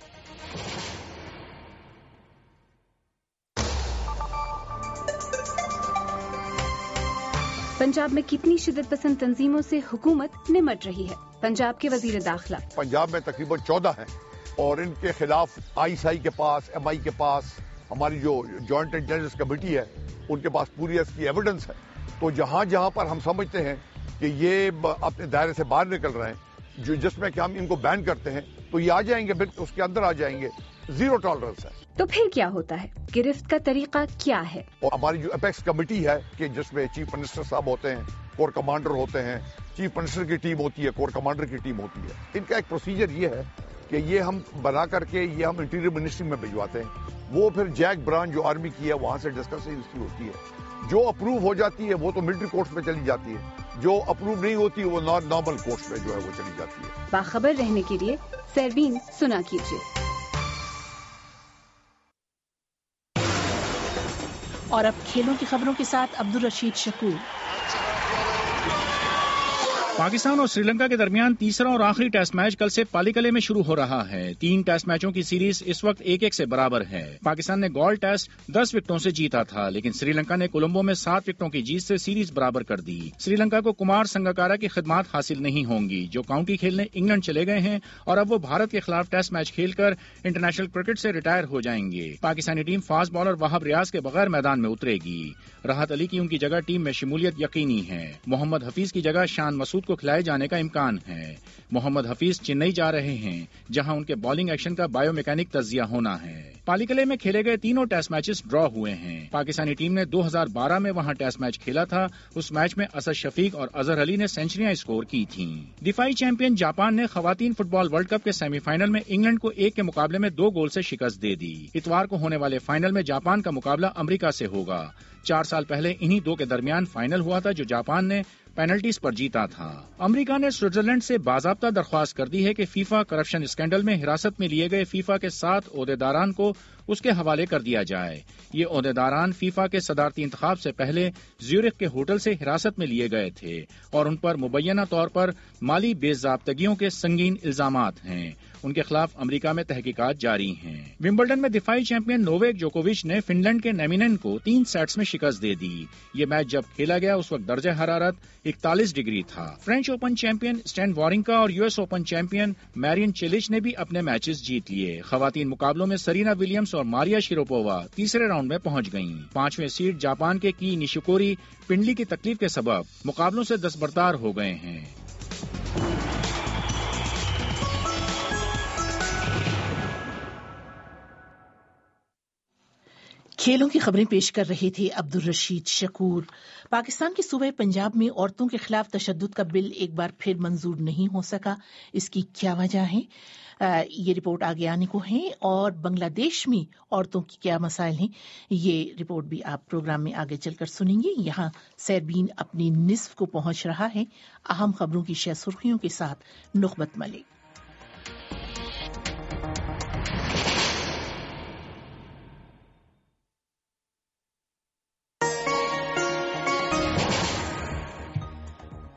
پنجاب میں کتنی شدت پسند تنظیموں سے حکومت نمٹ رہی ہے؟ پنجاب کے وزیر داخلہ پنجاب میں تقریباً 14 ہیں اور ان کے خلاف ISI کے پاس، MI کے پاس، ہماری جو جوائنٹ انٹیلیجنس کمیٹی ہے ان کے پاس پوری اس کی ایویڈنس ہے۔ تو جہاں جہاں پر ہم سمجھتے ہیں کہ یہ اپنے دائرے سے باہر نکل رہے ہیں، جس میں کہ ہم ان کو بین کرتے ہیں، تو یہ آ جائیں گے، بالکل اس کے اندر آ جائیں گے۔ زیرو ٹالرنس ہے۔ تو پھر کیا ہوتا ہے؟ گرفت کا طریقہ کیا ہے؟ اور ہماری جو اپیکس کمیٹی ہے کہ جس میں چیف منسٹر صاحب ہوتے ہیں، کور کمانڈر ہوتے ہیں، چیف منسٹر کی ٹیم ہوتی ہے، کور کمانڈر کی ٹیم ہوتی ہے، ان کا ایک پروسیجر یہ ہے کہ یہ ہم بنا کر کے یہ ہم انٹیریئر منسٹری میں بھجواتے ہیں، وہ پھر جیک برانچ جو آرمی کی ہے وہاں سے ڈسکشن ہوتی ہے، جو اپروو ہو جاتی ہے وہ تو ملٹری کورٹس میں چلی جاتی ہے، جو اپروو نہیں ہوتی وہ نارمل کورٹس میں جو ہے وہ چلی جاتی ہے۔ باخبر رہنے کے لیے سیربین سنا کیجیے۔ اور اب کھیلوں کی خبروں کے ساتھ عبدالرشید شکور۔ پاکستان اور سری لنکا کے درمیان تیسرا اور آخری ٹیسٹ میچ کل سے پالیکلے میں شروع ہو رہا ہے۔ 3 ٹیسٹ میچوں کی سیریز اس وقت 1-1 سے برابر ہے۔ پاکستان نے گول ٹیسٹ 10 وکٹوں سے جیتا تھا، لیکن سری لنکا نے کولمبو میں 7 وکٹوں کی جیت سے سیریز برابر کر دی۔ سری لنکا کو کمار سنگاکارا کی خدمات حاصل نہیں ہوں گی، جو کاؤنٹی کھیلنے انگلینڈ چلے گئے ہیں اور اب وہ بھارت کے خلاف ٹیسٹ میچ کھیل کر انٹرنیشنل کرکٹ سے ریٹائر ہو جائیں گے۔ Pakistani team fast bowler Wahab Riaz کے بغیر میدان میں اترے گی۔ راحت علی کی ان کی جگہ ٹیم میں شمولیت یقینی ہے۔ محمد حفیظ کی جگہ شان مسعود کو کھلائے جانے کا امکان ہے۔ محمد حفیظ چنئی جا رہے ہیں، جہاں ان کے بالنگ ایکشن کا بایو میکینک تجزیہ ہونا ہے۔ پالیکلے میں کھیلے گئے تینوں ٹیسٹ میچز ڈرا ہوئے ہیں۔ پاکستانی ٹیم نے 2012 میں وہاں ٹیسٹ میچ کھیلا تھا۔ اس میچ میں اسد شفیق اور اظہر علی نے سینچریاں اسکور کی تھیں۔ دفاعی چیمپئن جاپان نے خواتین فٹ بال ورلڈ کپ کے سیمی فائنل میں انگلینڈ کو 1 کے مقابلے میں 2 گول سے شکست دے دی۔ اتوار کو ہونے والے فائنل میں جاپان کا مقابلہ امریکہ سے ہوگا۔ 4 سال پہلے انہی 2 کے درمیان فائنل ہوا تھا، جو جاپان نے پینلٹیز پر جیتا تھا۔ امریکہ نے سوئٹزرلینڈ سے باضابطہ درخواست کر دی ہے کہ فیفا کرپشن اسکینڈل میں حراست میں لیے گئے فیفا کے 7 عہدیداران کو اس کے حوالے کر دیا جائے۔ یہ عہدیداران فیفا کے صدارتی انتخاب سے پہلے زیورخ کے ہوٹل سے حراست میں لیے گئے تھے اور ان پر مبینہ طور پر مالی بے ضابطگیوں کے سنگین الزامات ہیں۔ ان کے خلاف امریکہ میں تحقیقات جاری ہیں۔ ومبلڈن میں دفاعی چیمپئن نوویک جوکووچ نے فن لینڈ کے نیمینن کو 3 سیٹس میں شکست دے دی۔ یہ میچ جب کھیلا گیا اس وقت درجہ حرارت 41 ڈگری تھا۔ French open champion Stan Wawrinka اور US open champion Marin Cilic نے بھی اپنے میچز جیت لیے۔ خواتین مقابلوں میں سرینا ولیمز اور ماریا شیروپووا تیسرے راؤنڈ میں پہنچ گئیں۔ 5ویں سیڈ جاپان کے کی نیشیکوری پنڈلی کی تکلیف کے سبب مقابلوں سے دستبردار ہو گئے ہیں۔ کھیلوں کی خبریں پیش کر رہے تھے عبدالرشید شکور۔ پاکستان کے صوبہ پنجاب میں عورتوں کے خلاف تشدد کا بل ایک بار پھر منظور نہیں ہو سکا، اس کی کیا وجہ ہے؟ یہ رپورٹ آگے آنے کو ہے، اور بنگلہ دیش میں عورتوں کی کیا مسائل ہیں، یہ رپورٹ بھی آپ پروگرام میں آگے چل کر سنیں گے۔ یہاں سیربین اپنی نصف کو پہنچ رہا ہے۔ اہم خبروں کی شہ سرخیوں کے ساتھ نخبت ملک۔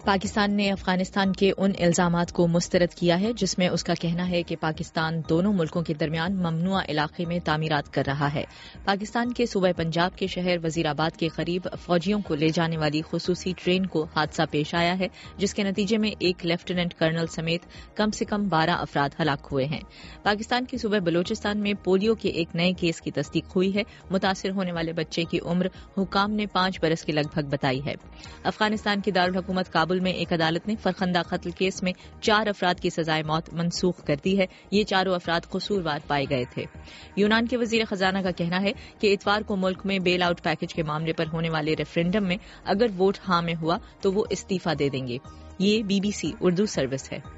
پاکستان نے افغانستان کے ان الزامات کو مسترد کیا ہے جس میں اس کا کہنا ہے کہ پاکستان دونوں ملکوں کے درمیان ممنوعہ علاقے میں تعمیرات کر رہا ہے۔ پاکستان کے صوبہ پنجاب کے شہر وزیر آباد کے قریب فوجیوں کو لے جانے والی خصوصی ٹرین کو حادثہ پیش آیا ہے، جس کے نتیجے میں ایک لیفٹیننٹ کرنل سمیت کم سے کم 12 افراد ہلاک ہوئے ہیں۔ پاکستان کے صوبہ بلوچستان میں پولیو کے ایک نئے کیس کی تصدیق ہوئی ہے۔ متاثر ہونے والے بچے کی عمر حکام نے 5 برس کے لگ بھگ بتائی ہے۔ افغانستان کی دارالحکومت کابل میں ایک عدالت نے فرخندہ قتل کیس میں 4 افراد کی سزائے موت منسوخ کر دی ہے۔ یہ چاروں افراد قصوروار پائے گئے تھے۔ یونان کے وزیر خزانہ کا کہنا ہے کہ اتوار کو ملک میں بیل آؤٹ پیکج کے معاملے پر ہونے والے ریفرینڈم میں اگر ووٹ ہاں میں ہوا تو وہ استعفی دے دیں گے۔ یہ BBC اردو سروس ہے۔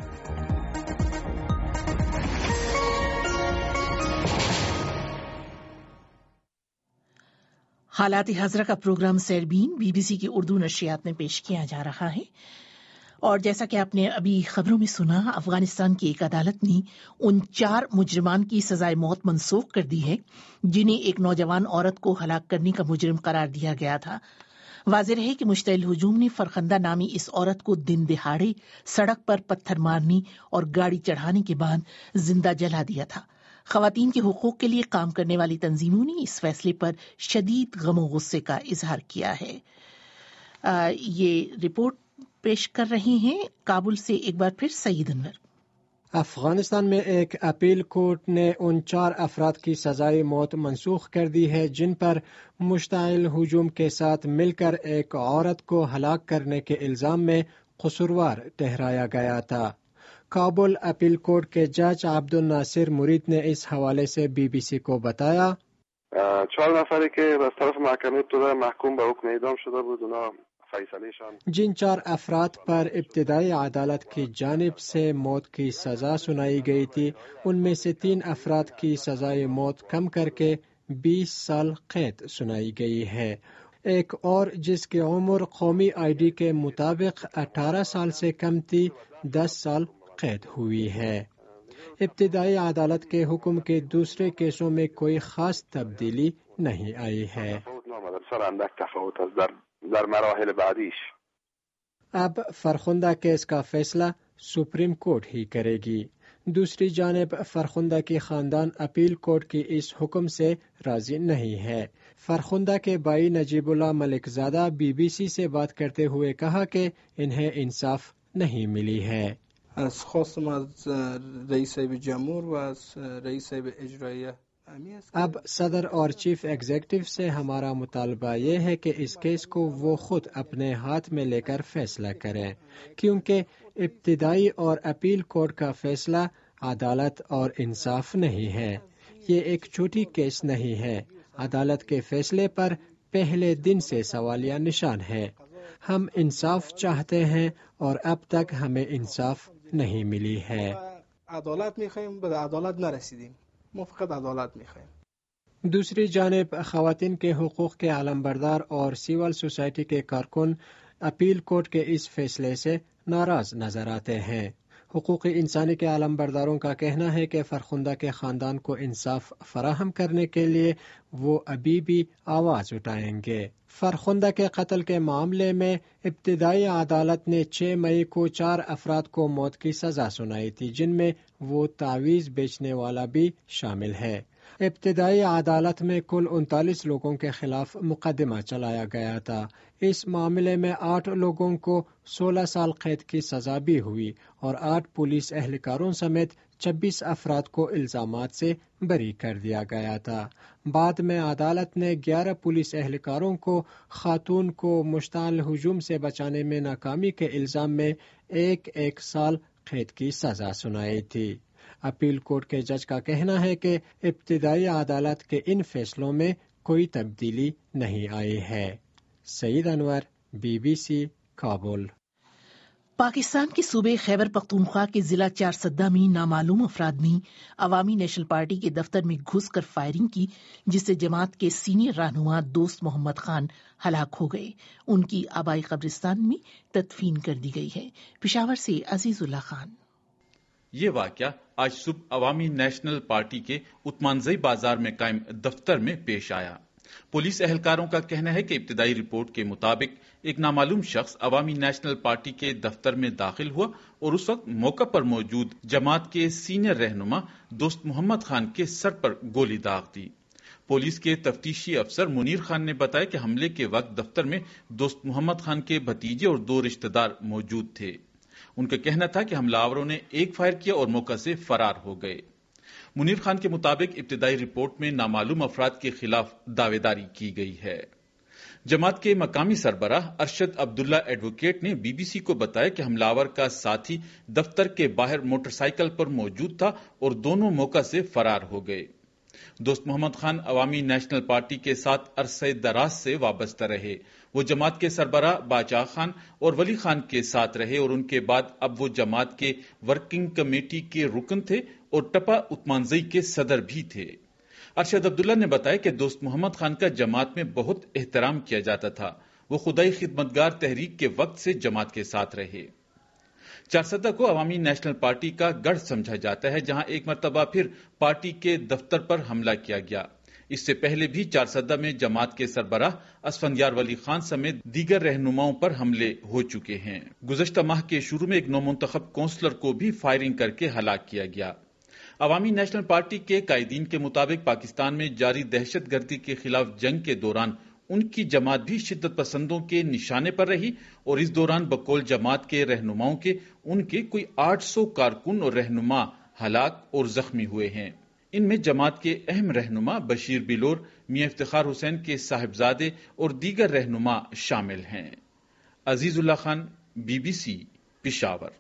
حالات حاضرہ کا پروگرام سیربین BBC کی اردو نشریات میں پیش کیا جا رہا ہے، اور جیسا کہ آپ نے ابھی خبروں میں سنا، افغانستان کی ایک عدالت نے ان 4 مجرمان کی سزائے موت منسوخ کر دی ہے جنہیں ایک نوجوان عورت کو ہلاک کرنے کا مجرم قرار دیا گیا تھا۔ واضح رہے کہ مشتعل ہجوم نے فرخندہ نامی اس عورت کو دن دہاڑے سڑک پر پتھر مارنے اور گاڑی چڑھانے کے بعد زندہ جلا دیا تھا۔ خواتین کے حقوق کے لیے کام کرنے والی تنظیموں نے اس فیصلے پر شدید غم و غصے کا اظہار کیا ہے۔ یہ رپورٹ پیش کر رہے ہیں کابل سے ایک بار پھر سعید انور۔ افغانستان میں ایک اپیل کورٹ نے ان 4 افراد کی سزائے موت منسوخ کر دی ہے جن پر مشتعل ہجوم کے ساتھ مل کر ایک عورت کو ہلاک کرنے کے الزام میں قصوروار ٹھہرایا گیا تھا۔ کابل اپیل کورٹ کے جج عبد الناصر مرید نے اس حوالے سے BBC کو بتایا 4 نفری که از طرف محکمه ابتدای محکوم به حکم اعدام شده بود اونا فیصلهشان جن 4 افراد پر ابتدائی عدالت کی جانب سے موت کی سزا سنائی گئی تھی ان میں سے 3 افراد کی سزائے موت کم کر کے 20 سال قید سنائی گئی ہے۔ ایک اور جس کی عمر قومی ID کے مطابق 18 سال سے کم تھی 10 سال قید ہوئی ہے۔ ابتدائی عدالت کے حکم کے دوسرے کیسوں میں کوئی خاص تبدیلی نہیں آئی ہے۔ اب فرخندہ کیس کا فیصلہ سپریم کورٹ ہی کرے گی۔ دوسری جانب فرخندہ کی خاندان اپیل کورٹ کی اس حکم سے راضی نہیں ہے۔ فرخندہ کے بھائی نجیب اللہ ملک زادہ BBC سے بات کرتے ہوئے کہا کہ انہیں انصاف نہیں ملی ہے۔ خواستم از رئیس جمهور و از رئیس اجرائیه اب صدر اور چیف ایگزیکٹو سے ہمارا مطالبہ یہ ہے کہ اس کیس کو وہ خود اپنے ہاتھ میں لے کر فیصلہ کریں، کیونکہ ابتدائی اور اپیل کورٹ کا فیصلہ عدالت اور انصاف نہیں ہے۔ یہ ایک چھوٹی کیس نہیں ہے۔ عدالت کے فیصلے پر پہلے دن سے سوالیہ نشان ہے۔ ہم انصاف چاہتے ہیں اور اب تک ہمیں انصاف نہیں ملی ہے۔ عدالت می‌خوایم، به عدالت نرسیدیم، ما فقط عدالت می‌خوایم۔ دوسری جانب خواتین کے حقوق کے علمبردار اور سول سوسائٹی کے کارکن اپیل کورٹ کے اس فیصلے سے ناراض نظر آتے ہیں۔ حقوق انسانی کے علمبرداروں کا کہنا ہے کہ فرخندہ کے خاندان کو انصاف فراہم کرنے کے لیے وہ ابھی بھی آواز اٹھائیں گے۔ فرخندہ کے قتل کے معاملے میں ابتدائی عدالت نے 6 مئی کو 4 افراد کو موت کی سزا سنائی تھی، جن میں وہ تعویذ بیچنے والا بھی شامل ہے۔ ابتدائی عدالت میں کل 39 لوگوں کے خلاف مقدمہ چلایا گیا تھا۔ اس معاملے میں 8 لوگوں کو 16 سال قید کی سزا بھی ہوئی اور 8 پولیس اہلکاروں سمیت 26 افراد کو الزامات سے بری کر دیا گیا تھا۔ بعد میں عدالت نے 11 پولیس اہلکاروں کو خاتون کو مشتعل ہجوم سے بچانے میں ناکامی کے الزام میں 1 سال قید کی سزا سنائی تھی۔ اپیل کورٹ کے جج کا کہنا ہے کہ ابتدائی عدالت کے ان فیصلوں میں کوئی تبدیلی نہیں آئی ہے۔ سعید انور، BBC کابل۔ پاکستان کے صوبے خیبر پختونخوا کے ضلع چارسدہ میں نامعلوم افراد نے عوامی نیشنل پارٹی کے دفتر میں گھس کر فائرنگ کی، جس سے جماعت کے سینئر رہنما دوست محمد خان ہلاک ہو گئے۔ ان کی آبائی قبرستان میں تدفین کر دی گئی ہے۔ پشاور سے عزیز اللہ خان۔ یہ واقعہ آج صبح عوامی نیشنل پارٹی کے اتمانزئی بازار میں قائم دفتر میں پیش آیا۔ पुलिस एहलकारों का कहना है कि इब्तदाई रिपोर्ट के मुताबिक एक नामालूम शख्स अवामी नेशनल पार्टी के दफ्तर में दाखिल हुआ और उस वक्त मौका पर मौजूद जमात के सीनियर रहनुमा दोस्त मोहम्मद खान के सर पर गोली दाग दी। पुलिस के तफ्तीशी अफसर मुनीर खान ने बताया कि हमले के वक्त दफ्तर में दोस्त मोहम्मद खान के भतीजे और 2 रिश्तेदार मौजूद थे। उनका कहना था कि हमलावरों ने एक फायर किया और मौका से फरार हो गए। मुनीर खान के मुताबिक इब्तिदाई रिपोर्ट में नामालूम अफराद के खिलाफ दावेदारी की गई है। जमात के मकामी सरबराह अरशद अब्दुल्ला एडवोकेट ने बीबीसी को बताया कि हमलावर का साथी दफ्तर के बाहर मोटरसाइकिल पर मौजूद था और दोनों मौका से फरार हो गए। दोस्त मोहम्मद खान अवामी नेशनल पार्टी के साथ अरसे दराज से वाबस्ता रहे। वो जमात के सरबराह बादशाह खान और वली खान के साथ रहे और उनके बाद अब वो जमात के वर्किंग कमेटी के रुकन थे और टपा उत्मानजई के सदर भी थे। अरशद अब्दुल्ला ने बताया कि दोस्त मोहम्मद खान का जमात में बहुत एहतराम किया जाता था। वो खुदाई खिदमतगार तहरीक के वक्त से जमात के साथ रहे। चारसदा को अवामी नेशनल पार्टी का गढ़ समझा जाता है, जहां एक मरतबा फिर पार्टी के दफ्तर पर हमला किया गया। इससे पहले भी चारसदा में जमात के सरबराह असफंदियार वली खान समेत दीगर रहनुमाओं पर हमले हो चुके हैं। गुज़श्ता माह के शुरू में एक नौमुंतखब काउंसलर को भी फायरिंग करके हलाक किया गया। अवामी नेशनल पार्टी के कायदीन के मुताबिक पाकिस्तान में जारी दहशतगर्दी के खिलाफ जंग के दौरान उनकी जमात भी शिद्दत पसंदों के निशाने पर रही और इस दौरान बकौल जमात के रहनुमाओं के उनके कोई 800 कारकुन और रहनुमा हलाक और जख्मी हुए हैं। इनमें जमात के अहम रहनुमा बशीर बिलोर, मियां इफ्तिखार हुसैन के साहिबजादे और दीगर रहनुमा शामिल हैं। अजीजुल्लाह खान, BBC, पेशावर।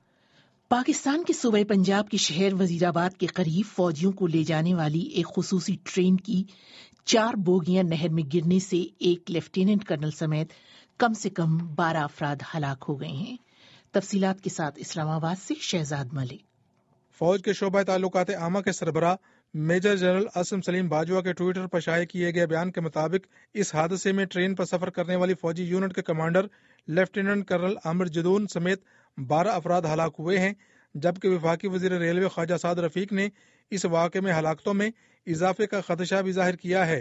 पाकिस्तान के सूबे पंजाब के शहर वजीराबाद के करीब फौजियों को ले जाने वाली एक खुसूसी ट्रेन की 4 बोगियां नहर में गिरने से एक लेफ्टिनेंट कर्नल समेत कम से कम 12 अफराद हलाक हो गए हैं। तफसीलात के साथ इस्लामाबाद से शहजाद मलिक। फौज के शोबा ताल्लुकात आमा के सरबराह मेजर जनरल असम सलीम बाजवा के ट्विटर पर शाये किए गए बयान के मुताबिक इस हादसे में ट्रेन पर सफर करने वाली फौजी यूनिट के commander lieutenant colonel Amir Jadoon समेत 12 अफराद हलाक हुए हैं, जबकि वफाकी वजीर रेलवे ख्वाजा साद रफीक ने इस वाक़े में हलाकतों में इजाफे का खदशा भी जाहिर किया है।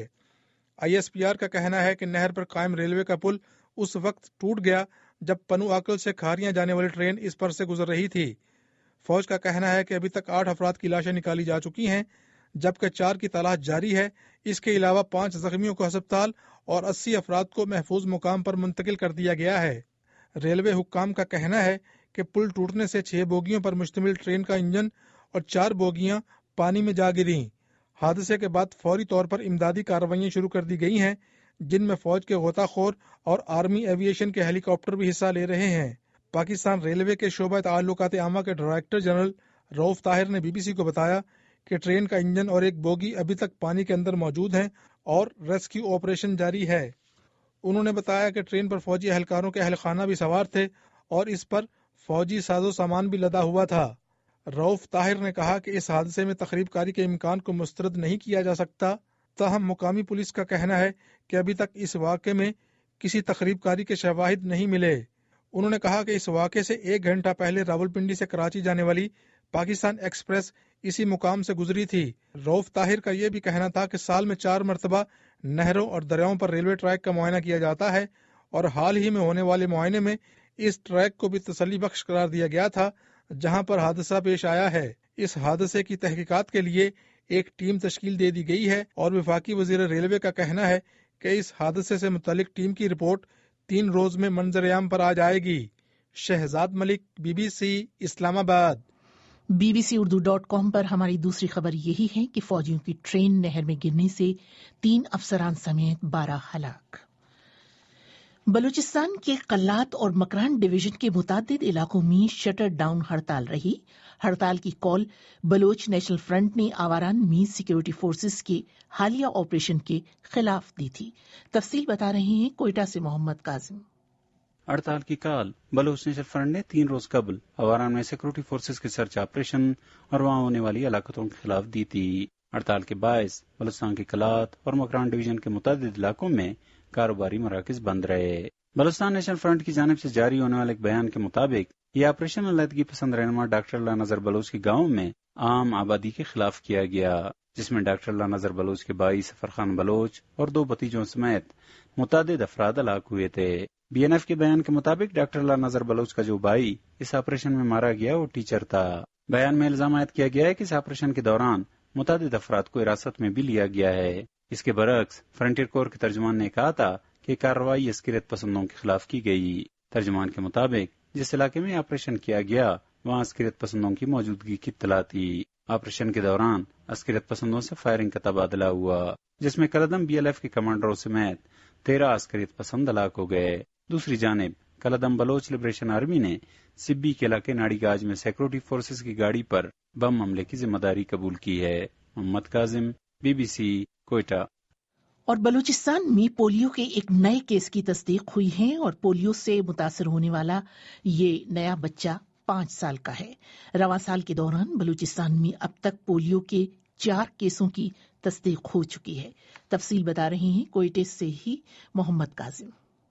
ISPR का कहना है कि नहर पर कायम रेलवे का पुल उस वक्त टूट गया जब पनु आकल से खारियां जाने वाली ट्रेन इस पर से गुजर रही थी। फौज का कहना है कि अभी तक 8 अफराद की लाशें निकाली जा चुकी हैं, जबकि 4 की तलाश जारी है। इसके अलावा 5 जख्मियों को अस्पताल और 80 अफराद को महफूज मुकाम पर मुंतकिल कर दिया गया है। रेलवे हुक्काम का कहना है कि पुल टूटने से 6 बोगियों पर मुश्तमिल ट्रेन का इंजन और 4 बोगियां पानी में जा गिरी। हादसे के बाद फौरी तौर पर इमदादी कार्रवाइयां शुरू कर दी गई हैं, जिनमें फौज के गोताखोर और आर्मी एविएशन के हेलीकॉप्टर भी हिस्सा ले रहे हैं। पाकिस्तान रेलवे के शोबा ताल्लुकात आमा के डायरेक्टर जनरल रऊफ ताहिर ने BBC को बताया कि ट्रेन का इंजन और एक बोगी अभी तक पानी के अंदर मौजूद हैं और रेस्क्यू ऑपरेशन जारी है। उन्होंने बताया कि ट्रेन पर फौजी एहलकारों के अहलखाना भी सवार थे और इस पर फौजी साजो सामान भी लदा हुआ था। रऊफ ताहिर ने कहा कि इस हादसे में तखरीबकारी के इम्कान को मुस्तरद नहीं किया जा सकता, ताहम मुकामी पुलिस का कहना है कि अभी तक इस वाक़े में किसी तखरीबकारी के शवाहिद नहीं मिले। उन्होंने कहा कि इस वाक़े से 1 घंटा पहले रावलपिंडी से कराची जाने वाली पाकिस्तान एक्सप्रेस इसी मुकाम से गुजरी थी। रऊफ ताहिर का यह भी कहना था कि साल में 4 मरतबा नहरों और दरियाओं पर रेलवे ट्रैक का मुआयना किया जाता है और हाल ही में होने वाले मुआयने में इस ट्रैक को भी तसल्ली बख्श करार दिया गया था, जहां पर हादसा पेश आया है। इस हादसे की तहकीकात के लिए एक टीम तश्कील दे दी गई है और वफाकी वजीर रेलवे का कहना है कि इस हादसे से मुतालिक टीम की रिपोर्ट 3 रोज में मंजर-ए-आम पर आ जाएगी। शहजाद मलिक, BBC, इस्लामाबाद। BBC-Urdu.com पर हमारी दूसरी खबर यही है कि फौजियों की ट्रेन नहर में गिरने से 3 अफसरान समेत 12 हलाक। बलूचिस्तान के कल्लात और मकरान डिवीजन के मुतादिद इलाकों में शटर डाउन हड़ताल रही। हड़ताल की कॉल बलोच नेशनल फ्रंट ने आवारान में सिक्योरिटी फोर्सेस के हालिया ऑपरेशन के खिलाफ दी थी। तफसील बता रहे हैं कोयटा से मोहम्मद काजिम। हड़ताल की कॉल बलोच नेशनल फ्रंट ने 3 रोज कबल आवारान में सिक्योरिटी फोर्सेस के सर्च ऑपरेशन और वहां होने वाली हलाकतों के खिलाफ दी थी। हड़ताल के बायस बलूचिस्तान के कल्लात और मकरान डिवीजन के मुतादिद इलाकों में कारोबारी मराकज बंद रहे। बलूचिस्तान नेशनल फ्रंट की जानिब से जारी होने वाले एक बयान के मुताबिक ये ऑपरेशन अलहदगी पसंद रहनुमा डॉक्टर अल्लाह नजर बलोच के गाँव में आम आबादी के खिलाफ किया गया। جس میں ڈاکٹر اللہ نظر بلوچ کے بھائی سفر خان بلوچ اور 2 بھتیجوں سمیت متعدد افراد ہلاک ہوئے تھے۔ بی این ایف کے بیان کے مطابق ڈاکٹر اللہ نظر بلوچ کا جو بھائی اس آپریشن میں مارا گیا وہ ٹیچر تھا۔ بیان میں الزام عائد کیا گیا ہے کہ اس آپریشن کے دوران متعدد افراد کو حراست میں بھی لیا گیا ہے۔ اس کے برعکس فرنٹیئر کور کے ترجمان نے کہا تھا کہ کارروائی عسکریت پسندوں کے خلاف کی گئی۔ ترجمان کے مطابق جس علاقے میں آپریشن کیا گیا وہاں عسکریت پسندوں کی موجودگی کی اطلاع تھی۔ آپریشن کے دوران عسکریت پسندوں سے فائرنگ کا تبادلہ ہوا، جس میں کلدم بی ایل ایف کے کمانڈروں سمیت 13 عسکریت پسند ہلاک ہو گئے۔ دوسری جانب کلدم بلوچ لبریشن آرمی نے سبی کے علاقے ناڑی گاج میں سیکورٹی فورسز کی گاڑی پر بم حملے کی ذمہ داری قبول کی ہے۔ محمد کاظم، BBC، کوئٹہ۔ اور بلوچستان میں پولیو کے ایک نئے کیس کی تصدیق ہوئی ہے اور پولیو سے متاثر ہونے والا یہ نیا بچہ 5 سال کا ہے۔ رواں سال کے دوران بلوچستان میں اب تک پولیو کے 4 کیسوں کی تصدیق ہو چکی ہے۔ تفصیل بتا رہے ہیں کوئٹے سے ہی محمد کاظم۔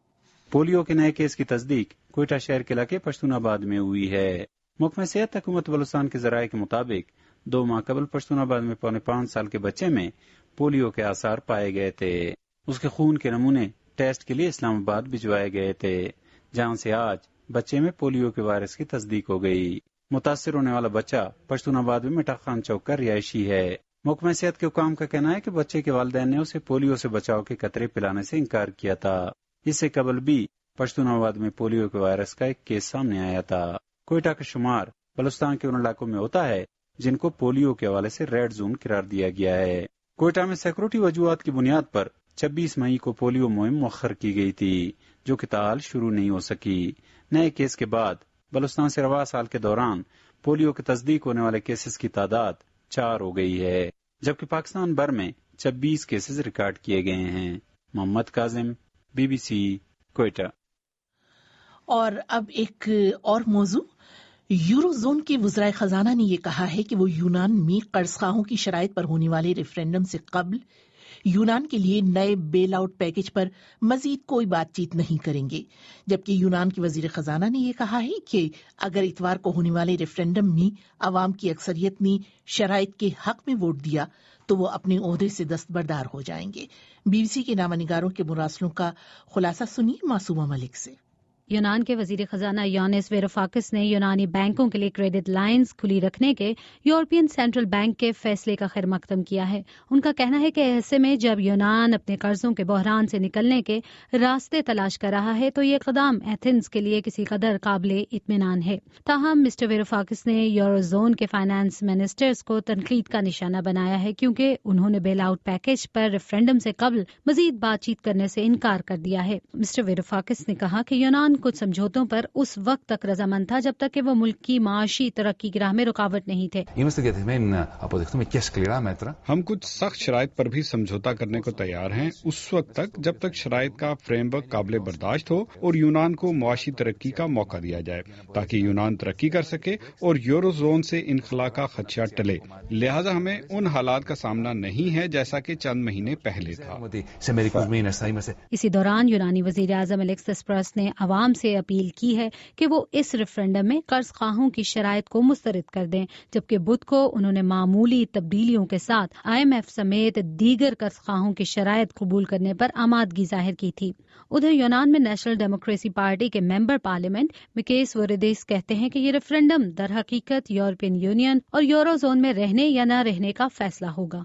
پولیو کے نئے کیس کی تصدیق کوئٹہ شہر کے علاقے پشتون آباد میں ہوئی ہے۔ محکمہ صحت حکومت بلوچستان کے ذرائع کے مطابق 2 ماہ قبل پشتون آباد میں 4.25 سال کے بچے میں پولیو کے آثار پائے گئے تھے۔ اس کے خون کے نمونے ٹیسٹ کے لیے اسلام آباد بھجوائے گئے تھے، جہاں سے آج بچے میں پولیو کے وائرس کی تصدیق ہو گئی۔ متاثر ہونے والا بچہ پشتون آباد میں مٹا خان چوک کا رہائشی ہے۔ محکمہ صحت کے حکام کا کہنا ہے کہ بچے کے والدین نے اسے پولیو سے بچاؤ کے قطرے پلانے سے انکار کیا تھا۔ اس سے قبل بھی پشتون آباد میں پولیو کے وائرس کا ایک کیس سامنے آیا تھا۔ کوئٹہ کا شمار بلوچستان کے ان علاقوں میں ہوتا ہے جن کو پولیو کے حوالے سے ریڈ زون قرار دیا گیا ہے۔ کوئٹہ میں سیکورٹی وجوہات کی بنیاد پر 26 مئی کو پولیو مہم مؤخر کی گئی تھی، جو کہ تاحال شروع نہیں ہو سکی۔ نئے کیس کے بعد بلوچستان سے رواں سال کے دوران پولیو کی تصدیق ہونے والے کیسز کی تعداد 4 ہو گئی ہے، جبکہ پاکستان بھر میں 26 کیسز ریکارڈ کیے گئے ہیں۔ محمد کاظم، BBC، کوئٹہ۔ اور اب ایک اور موضوع، یورو زون کے وزرائے خزانہ نے یہ کہا ہے کہ وہ یونان میں قرض خواہوں کی شرائط پر ہونے والے ریفرینڈم سے قبل یونان کے لیے نئے بیل آؤٹ پیکج پر مزید کوئی بات چیت نہیں کریں گے، جبکہ یونان کے وزیر خزانہ نے یہ کہا ہے کہ اگر اتوار کو ہونے والے ریفرینڈم میں عوام کی اکثریت نے شرائط کے حق میں ووٹ دیا تو وہ اپنے عہدے سے دستبردار ہو جائیں گے۔ BBC کے نامہ نگاروں کے مراسلوں کا خلاصہ سنیے معصومہ ملک سے۔ یونان کے وزیر خزانہ یانس ویروفاکس نے یونانی بینکوں کے لیے کریڈٹ لائنز کھلی رکھنے کے یورپین سینٹرل بینک کے فیصلے کا خیر مقدم کیا ہے۔ ان کا کہنا ہے کہ ایسے میں جب یونان اپنے قرضوں کے بحران سے نکلنے کے راستے تلاش کر رہا ہے تو یہ اقدام ایتھنز کے لیے کسی قدر قابل اطمینان ہے۔ تاہم مسٹر ویروفاکس نے یورو زون کے فائنانس منسٹرز کو تنقید کا نشانہ بنایا ہے، کیونکہ انہوں نے بیل آؤٹ پیکج پر ریفرینڈم سے قبل مزید بات چیت کرنے سے انکار کر دیا ہے۔ مسٹر ویروفاکس نے کہا کہ یونان کچھ سمجھوتوں پر اس وقت تک رضامند تھا جب تک کہ وہ ملک کی معاشی ترقی کی راہ میں رکاوٹ نہیں تھے۔ ہم کچھ سخت شرائط پر بھی سمجھوتا کرنے کو تیار ہیں اس وقت تک جب تک شرائط کا فریم ورک قابل برداشت ہو اور یونان کو معاشی ترقی کا موقع دیا جائے تاکہ یونان ترقی کر سکے اور یورو زون سے انخلا کا خدشہ ٹلے۔ لہٰذا ہمیں ان حالات کا سامنا نہیں ہے جیسا کہ چند مہینے پہلے تھا۔ اسی دوران یونانی وزیر اعظم الیکسس سپراس نے عوام سے اپیل کی ہے کہ وہ اس ریفرینڈم میں قرض خواہوں کی شرائط کو مسترد کر دیں، جبکہ بدھ کو انہوں نے معمولی تبدیلیوں کے ساتھ IMF سمیت دیگر قرض خواہوں کی شرائط قبول کرنے پر آمادگی ظاہر کی تھی۔ ادھر یونان میں نیشنل ڈیموکریسی پارٹی کے ممبر پارلیمنٹ مکیس وردیس کہتے ہیں کہ یہ ریفرینڈم در حقیقت یورپین یونین اور یورو زون میں رہنے یا نہ رہنے کا فیصلہ ہوگا۔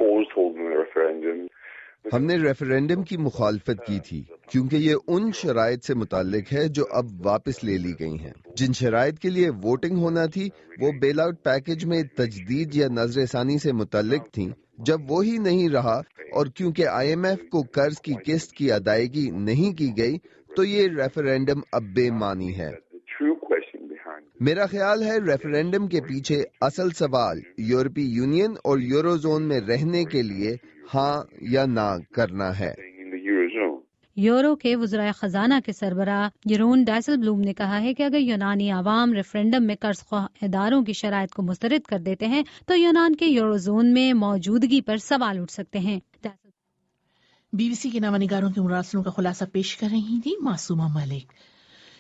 ہم نے ریفرینڈم کی مخالفت کی تھی کیونکہ یہ ان شرائط سے متعلق ہے جو اب واپس لے لی گئی ہیں۔ جن شرائط کے لیے ووٹنگ ہونا تھی وہ بیل آؤٹ پیکج میں تجدید یا نظر ثانی سے متعلق تھیں۔ جب وہی نہیں رہا اور کیونکہ IMF کو قرض کی قسط کی ادائیگی نہیں کی گئی تو یہ ریفرینڈم اب بے معنی ہے۔ میرا خیال ہے ریفرینڈم کے پیچھے اصل سوال یورپی یونین اور یورو زون میں رہنے کے لیے ہاں یا نہ کرنا ہے۔ یورو کے وزرائے خزانہ کے سربراہ جیرون ڈائسل بلوم نے کہا ہے کہ اگر یونانی عوام ریفرینڈم میں قرض خواہ اداروں کی شرائط کو مسترد کر دیتے ہیں تو یونان کے یورو زون میں موجودگی پر سوال اٹھ سکتے ہیں۔ BBC کے نامہ نگاروں کے مراسلوں کا خلاصہ پیش کر رہی تھی معصومہ ملک۔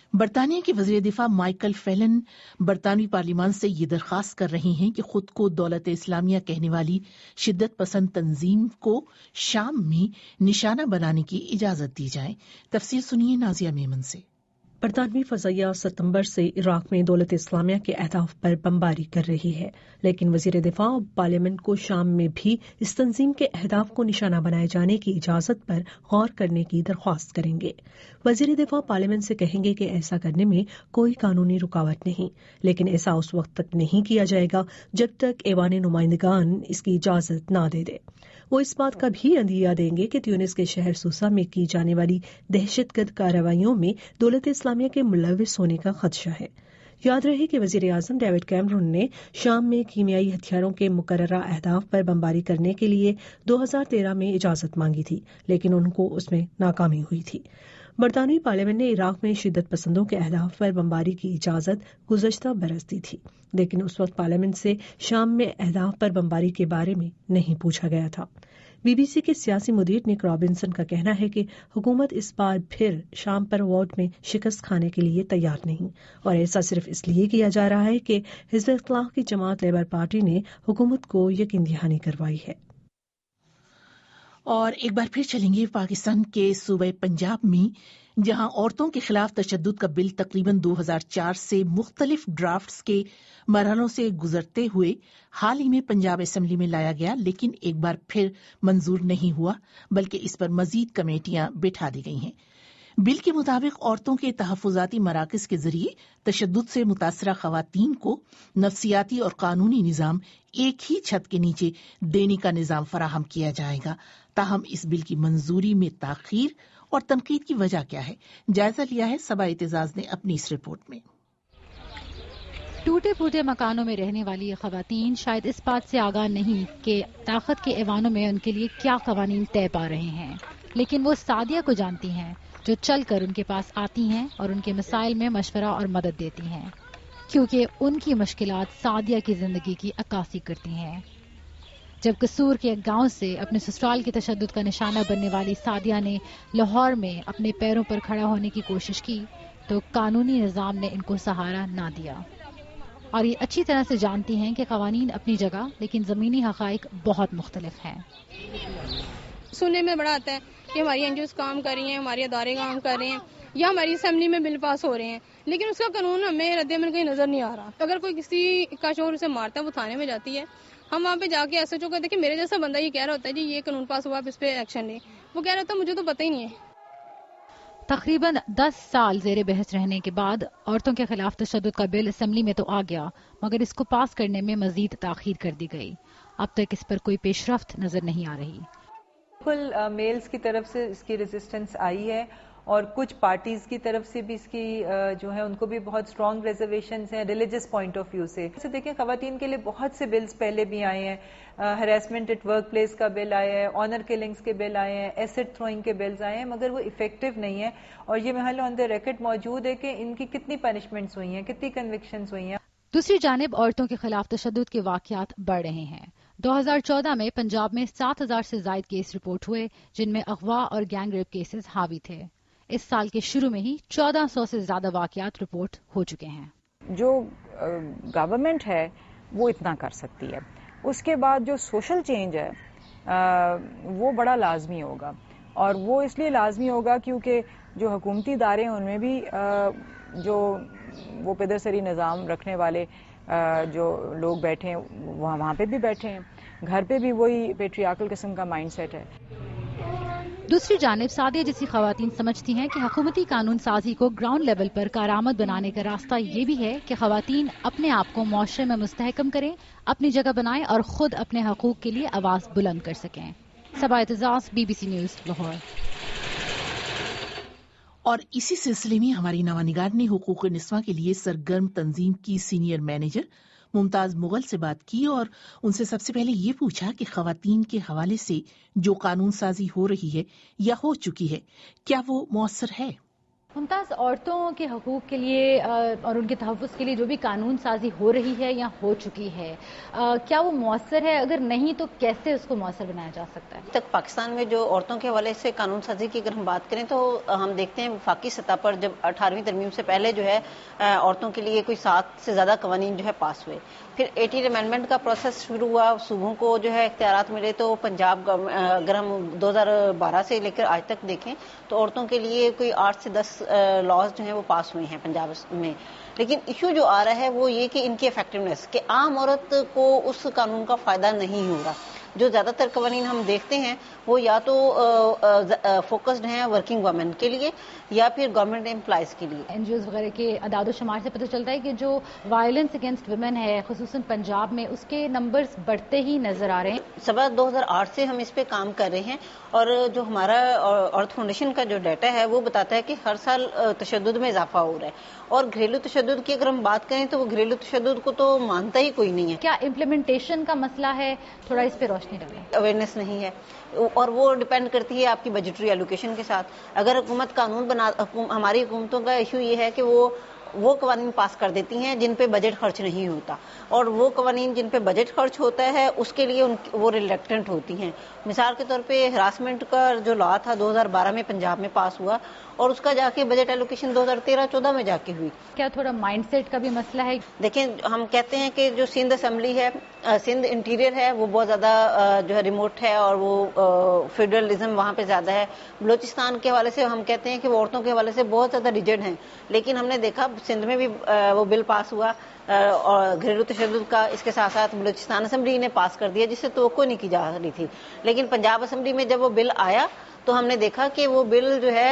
برطانیہ کے وزیر دفاع مائیکل فیلن برطانوی پارلیمان سے یہ درخواست کر رہے ہیں کہ خود کو دولت اسلامیہ کہنے والی شدت پسند تنظیم کو شام میں نشانہ بنانے کی اجازت دی جائے۔ تفصیل سنیے نازیہ میمن سے۔ برطانوی فضائیہ ستمبر سے عراق میں دولت اسلامیہ کے اہداف پر بمباری کر رہی ہے، لیکن وزیر دفاع پارلیمنٹ کو شام میں بھی اس تنظیم کے اہداف کو نشانہ بنائے جانے کی اجازت پر غور کرنے کی درخواست کریں گے۔ وزیر دفاع پارلیمنٹ سے کہیں گے کہ ایسا کرنے میں کوئی قانونی رکاوٹ نہیں، لیکن ایسا اس وقت تک نہیں کیا جائے گا جب تک ایوان نمائندگان اس کی اجازت نہ دے دے۔ وہ اس بات کا بھی عندیہ دیں گے کہ تیونس کے شہر سوسا میں کی جانے والی دہشت گرد کارروائیوں میں دولت اسلامیہ کے ملوث ہونے کا خدشہ ہے۔ یاد رہے کہ وزیر اعظم ڈیوڈ کیمرون نے شام میں کیمیائی ہتھیاروں کے مقررہ اہداف پر بمباری کرنے کے لیے 2013 میں اجازت مانگی تھی، لیکن ان کو اس میں ناکامی ہوئی تھی۔ برطانوی پارلیمنٹ نے عراق میں شدت پسندوں کے اہداف پر بمباری کی اجازت گزشتہ برس دی تھی، لیکن اس وقت پارلیمنٹ سے شام میں اہداف پر بمباری کے بارے میں نہیں پوچھا گیا تھا۔ بی بی سی کے سیاسی مدیر نک رابنسن کا کہنا ہے کہ حکومت اس بار پھر شام پر ووٹ میں شکست کھانے کے لیے تیار نہیں، اور ایسا صرف اس لیے کیا جا رہا ہے کہ حزب اختلاف کی جماعت لیبر پارٹی نے حکومت کو یقین دہانی کروائی ہے۔ اور ایک بار پھر چلیں گے پاکستان کے صوبہ پنجاب میں، جہاں عورتوں کے خلاف تشدد کا بل تقریباً 2004 سے مختلف ڈرافٹس کے مرحلوں سے گزرتے ہوئے حال ہی میں پنجاب اسمبلی میں لایا گیا، لیکن ایک بار پھر منظور نہیں ہوا، بلکہ اس پر مزید کمیٹیاں بٹھا دی گئی ہیں۔ بل کے مطابق عورتوں کے تحفظاتی مراکز کے ذریعے تشدد سے متاثرہ خواتین کو نفسیاتی اور قانونی نظام ایک ہی چھت کے نیچے دینے کا نظام فراہم کیا جائے گا۔ تاہم اس بل کی منظوری میں تاخیر اور تنقید کی وجہ کیا ہے، جائزہ لیا ہے صبا اعتزاز نے اپنی اس رپورٹ میں۔ ٹوٹے پھوٹے مکانوں میں رہنے والی خواتین شاید اس بات سے آگاہ نہیں کہ طاقت کے ایوانوں میں ان کے لیے کیا قوانین طے پا رہے ہیں، لیکن وہ سعدیہ کو جانتی ہیں جو چل کر ان کے پاس آتی ہیں اور ان کے مسائل میں مشورہ اور مدد دیتی ہیں، کیونکہ ان کی مشکلات سعدیہ کی زندگی کی عکاسی کرتی ہیں۔ جب قصور کے گاؤں سے اپنے سسرال کے تشدد کا نشانہ بننے والی سعدیہ نے لاہور میں اپنے پیروں پر کھڑا ہونے کی کوشش کی تو قانونی نظام نے ان کو سہارا نہ دیا، اور یہ اچھی طرح سے جانتی ہیں کہ قوانین اپنی جگہ لیکن زمینی حقائق بہت مختلف ہیں۔ سننے میں بڑا آتا ہے کہ ہماری این جی اوز کام کر رہی ہیں، ہمارے ادارے کام کر رہے ہیں، یا ہماری اسمبلی میں بل پاس ہو رہے ہیں، لیکن اس کا قانون ہمیں رد عمل کہیں نظر نہیں آ رہا۔ اگر کوئی کسی کا شوہر اسے مارتا ہے، وہ تھانے میں جاتی ہے، ہم وہاں پہ جا کے ایس ایچ او کو دیکھیں، میرے جیسا بندہ یہ کہہ رہا ہوتا ہے جی یہ قانون پاس ہوا، آپ اس پہ ایکشن لیں، وہ کہہ رہا ہوتا ہے مجھے تو پتہ ہی نہیں ہے۔ تقریباً 10 سال زیر بحث رہنے کے بعد عورتوں کے خلاف تشدد کا بل اسمبلی میں تو آ گیا، مگر اس کو پاس کرنے میں مزید تاخیر کر دی گئی۔ اب تک اس پر کوئی پیش رفت نظر نہیں آ رہی۔ بالکل میلز کی طرف سے اس کی ریزسٹنس آئی ہے، اور کچھ پارٹیز کی طرف سے بھی اس کی جو ہے ان کو بھی بہت اسٹرانگ ریزرویشنز ہیں ریلیجس پوائنٹ آف ویو سے۔ دیکھیں خواتین کے لیے بہت سے بلز پہلے بھی آئے ہیں، ہراسمنٹ ایٹ ورک پلیس کا بل آیا ہے، آنر کلنگز کے بل آئے ہیں، ایسڈ تھروئنگ کے بلز آئے ہیں، مگر وہ افیکٹو نہیں ہے، اور یہ محل آن دا ریکارڈ موجود ہے کہ ان کی کتنی پنشمنٹس ہوئی ہیں، کتنی کنوکشنز ہوئی ہیں۔ دوسری جانب عورتوں کے خلاف تشدد کے واقعات بڑھ رہے ہیں۔ 2014 میں پنجاب میں 7000 سے زائد کیس رپورٹ ہوئے، جن میں اغوا اور گینگ ریپ کیسز حاوی تھے۔ اس سال کے شروع میں ہی 1400 سے زیادہ واقعات رپورٹ ہو چکے ہیں۔ جو گورنمنٹ ہے وہ اتنا کر سکتی ہے، اس کے بعد جو سوشل چینج ہے وہ بڑا لازمی ہوگا، اور وہ اس لیے لازمی ہوگا کیونکہ جو حکومتی ادارے ہیں ان میں بھی جو وہ پدرسری نظام رکھنے والے جو لوگ بیٹھے ہیں وہاں پہ بھی بیٹھے ہیں، گھر پہ بھی وہی پیٹریارکل قسم کا مائنڈ سیٹ ہے۔ دوسری جانب سعدیہ جیسی خواتین سمجھتی ہیں کہ حکومتی قانون سازی کو گراؤنڈ لیول پر کارآمد بنانے کا راستہ یہ بھی ہے کہ خواتین اپنے آپ کو معاشرے میں مستحکم کریں، اپنی جگہ بنائیں اور خود اپنے حقوق کے لیے آواز بلند کر سکیں۔ Saba Aitzaz, B B C news, Lahore. اور اسی سلسلے میں ہماری نوانگار نے حقوق نسواں کے لیے سرگرم تنظیم کی سینئر مینیجر ممتاز مغل سے بات کی، اور ان سے سب سے پہلے یہ پوچھا کہ خواتین کے حوالے سے جو قانون سازی ہو رہی ہے یا ہو چکی ہے، کیا وہ مؤثر ہے؟ ممتاز، عورتوں کے حقوق کے لیے اور ان کے تحفظ کے لیے جو بھی قانون سازی ہو رہی ہے یا ہو چکی ہے، کیا وہ مؤثر ہے؟ اگر نہیں تو کیسے اس کو مؤثر بنایا جا سکتا ہے؟ تک پاکستان میں جو عورتوں کے حوالے سے قانون سازی کی اگر ہم بات کریں تو ہم دیکھتے ہیں وفاقی سطح پر جب 18ویں ترمیم سے پہلے جو ہے عورتوں کے لیے کوئی 7 سے زیادہ قوانین جو ہے پاس ہوئے. پھر 18 امینڈمنٹ کا پروسیس شروع ہوا، صوبوں کو جو ہے اختیارات ملے. تو پنجاب اگر ہم 2012 سے لے کر آج تک دیکھیں تو عورتوں کے لیے کوئی 8 سے 10 لاز جو ہیں وہ پاس ہوئے ہیں پنجاب میں. لیکن ایشو جو آ رہا ہے وہ یہ کہ ان کی افیکٹونیس، کہ عام عورت کو اس قانون کا فائدہ نہیں ہو رہا. جو زیادہ تر قوانین ہم دیکھتے ہیں وہ یا تو فوکسڈ ہیں ورکنگ ویمن کے لیے یا پھر گورنمنٹ امپلائیز کے لیے. این جی اوز وغیرہ کے اعداد و شمار سے پتہ چلتا ہے کہ جو وائلنس اگینسٹ ویمن ہے خصوصاً پنجاب میں، اس کے نمبرز بڑھتے ہی نظر آ رہے ہیں. سوا 2008 سے ہم اس پہ کام کر رہے ہیں اور جو ہمارا عورت فاؤنڈیشن کا جو ڈیٹا ہے وہ بتاتا ہے کہ ہر سال تشدد میں اضافہ ہو رہا ہے. اور گھریلو تشدد کی اگر ہم بات کریں تو وہ گھریلو تشدد کو تو مانتا ہی کوئی نہیں ہے. کیا امپلیمنٹیشن کا مسئلہ ہے؟ تھوڑا اس پہ روشنی ڈالیں. اویئرنیس نہیں ہے اور وہ ڈیپینڈ کرتی ہے آپ کی بجٹری ایلوکیشن کے ساتھ. اگر حکومت قانون ہماری حکومتوں کا ایشو یہ ہے کہ وہ قوانین پاس کر دیتی ہیں جن پہ بجٹ خرچ نہیں ہوتا، اور وہ قوانین جن پہ بجٹ خرچ ہوتا ہے اس کے لیے وہ ریلیکٹنٹ ہوتی ہیں. مثال کے طور پہ ہراسمنٹ کا جو لا تھا 2012 میں پنجاب میں پاس ہوا اور اس کا جا کے بجٹ ایلوکیشن 2013-14 میں جا کے ہوئی. کیا تھوڑا مائنڈ سیٹ کا بھی مسئلہ ہے؟ دیکھیں ہم کہتے ہیں کہ جو سندھ اسمبلی ہے، سندھ انٹیریئر ہے، وہ بہت زیادہ جو ہے ریموٹ ہے اور وہ فیڈرلزم وہاں پہ زیادہ ہے. بلوچستان کے حوالے سے ہم کہتے ہیں کہ وہ عورتوں کے حوالے سے بہت زیادہ ریجڈ ہیں. لیکن ہم نے دیکھا سندھ میں بھی وہ بل پاس ہوا اور گھریلو تشدد کا، اس کے ساتھ ساتھ بلوچستان اسمبلی نے پاس کر دیا جس سے توقع نہیں کی جا رہی تھی. لیکن پنجاب اسمبلی میں جب وہ بل آیا تو ہم نے دیکھا کہ وہ بل جو ہے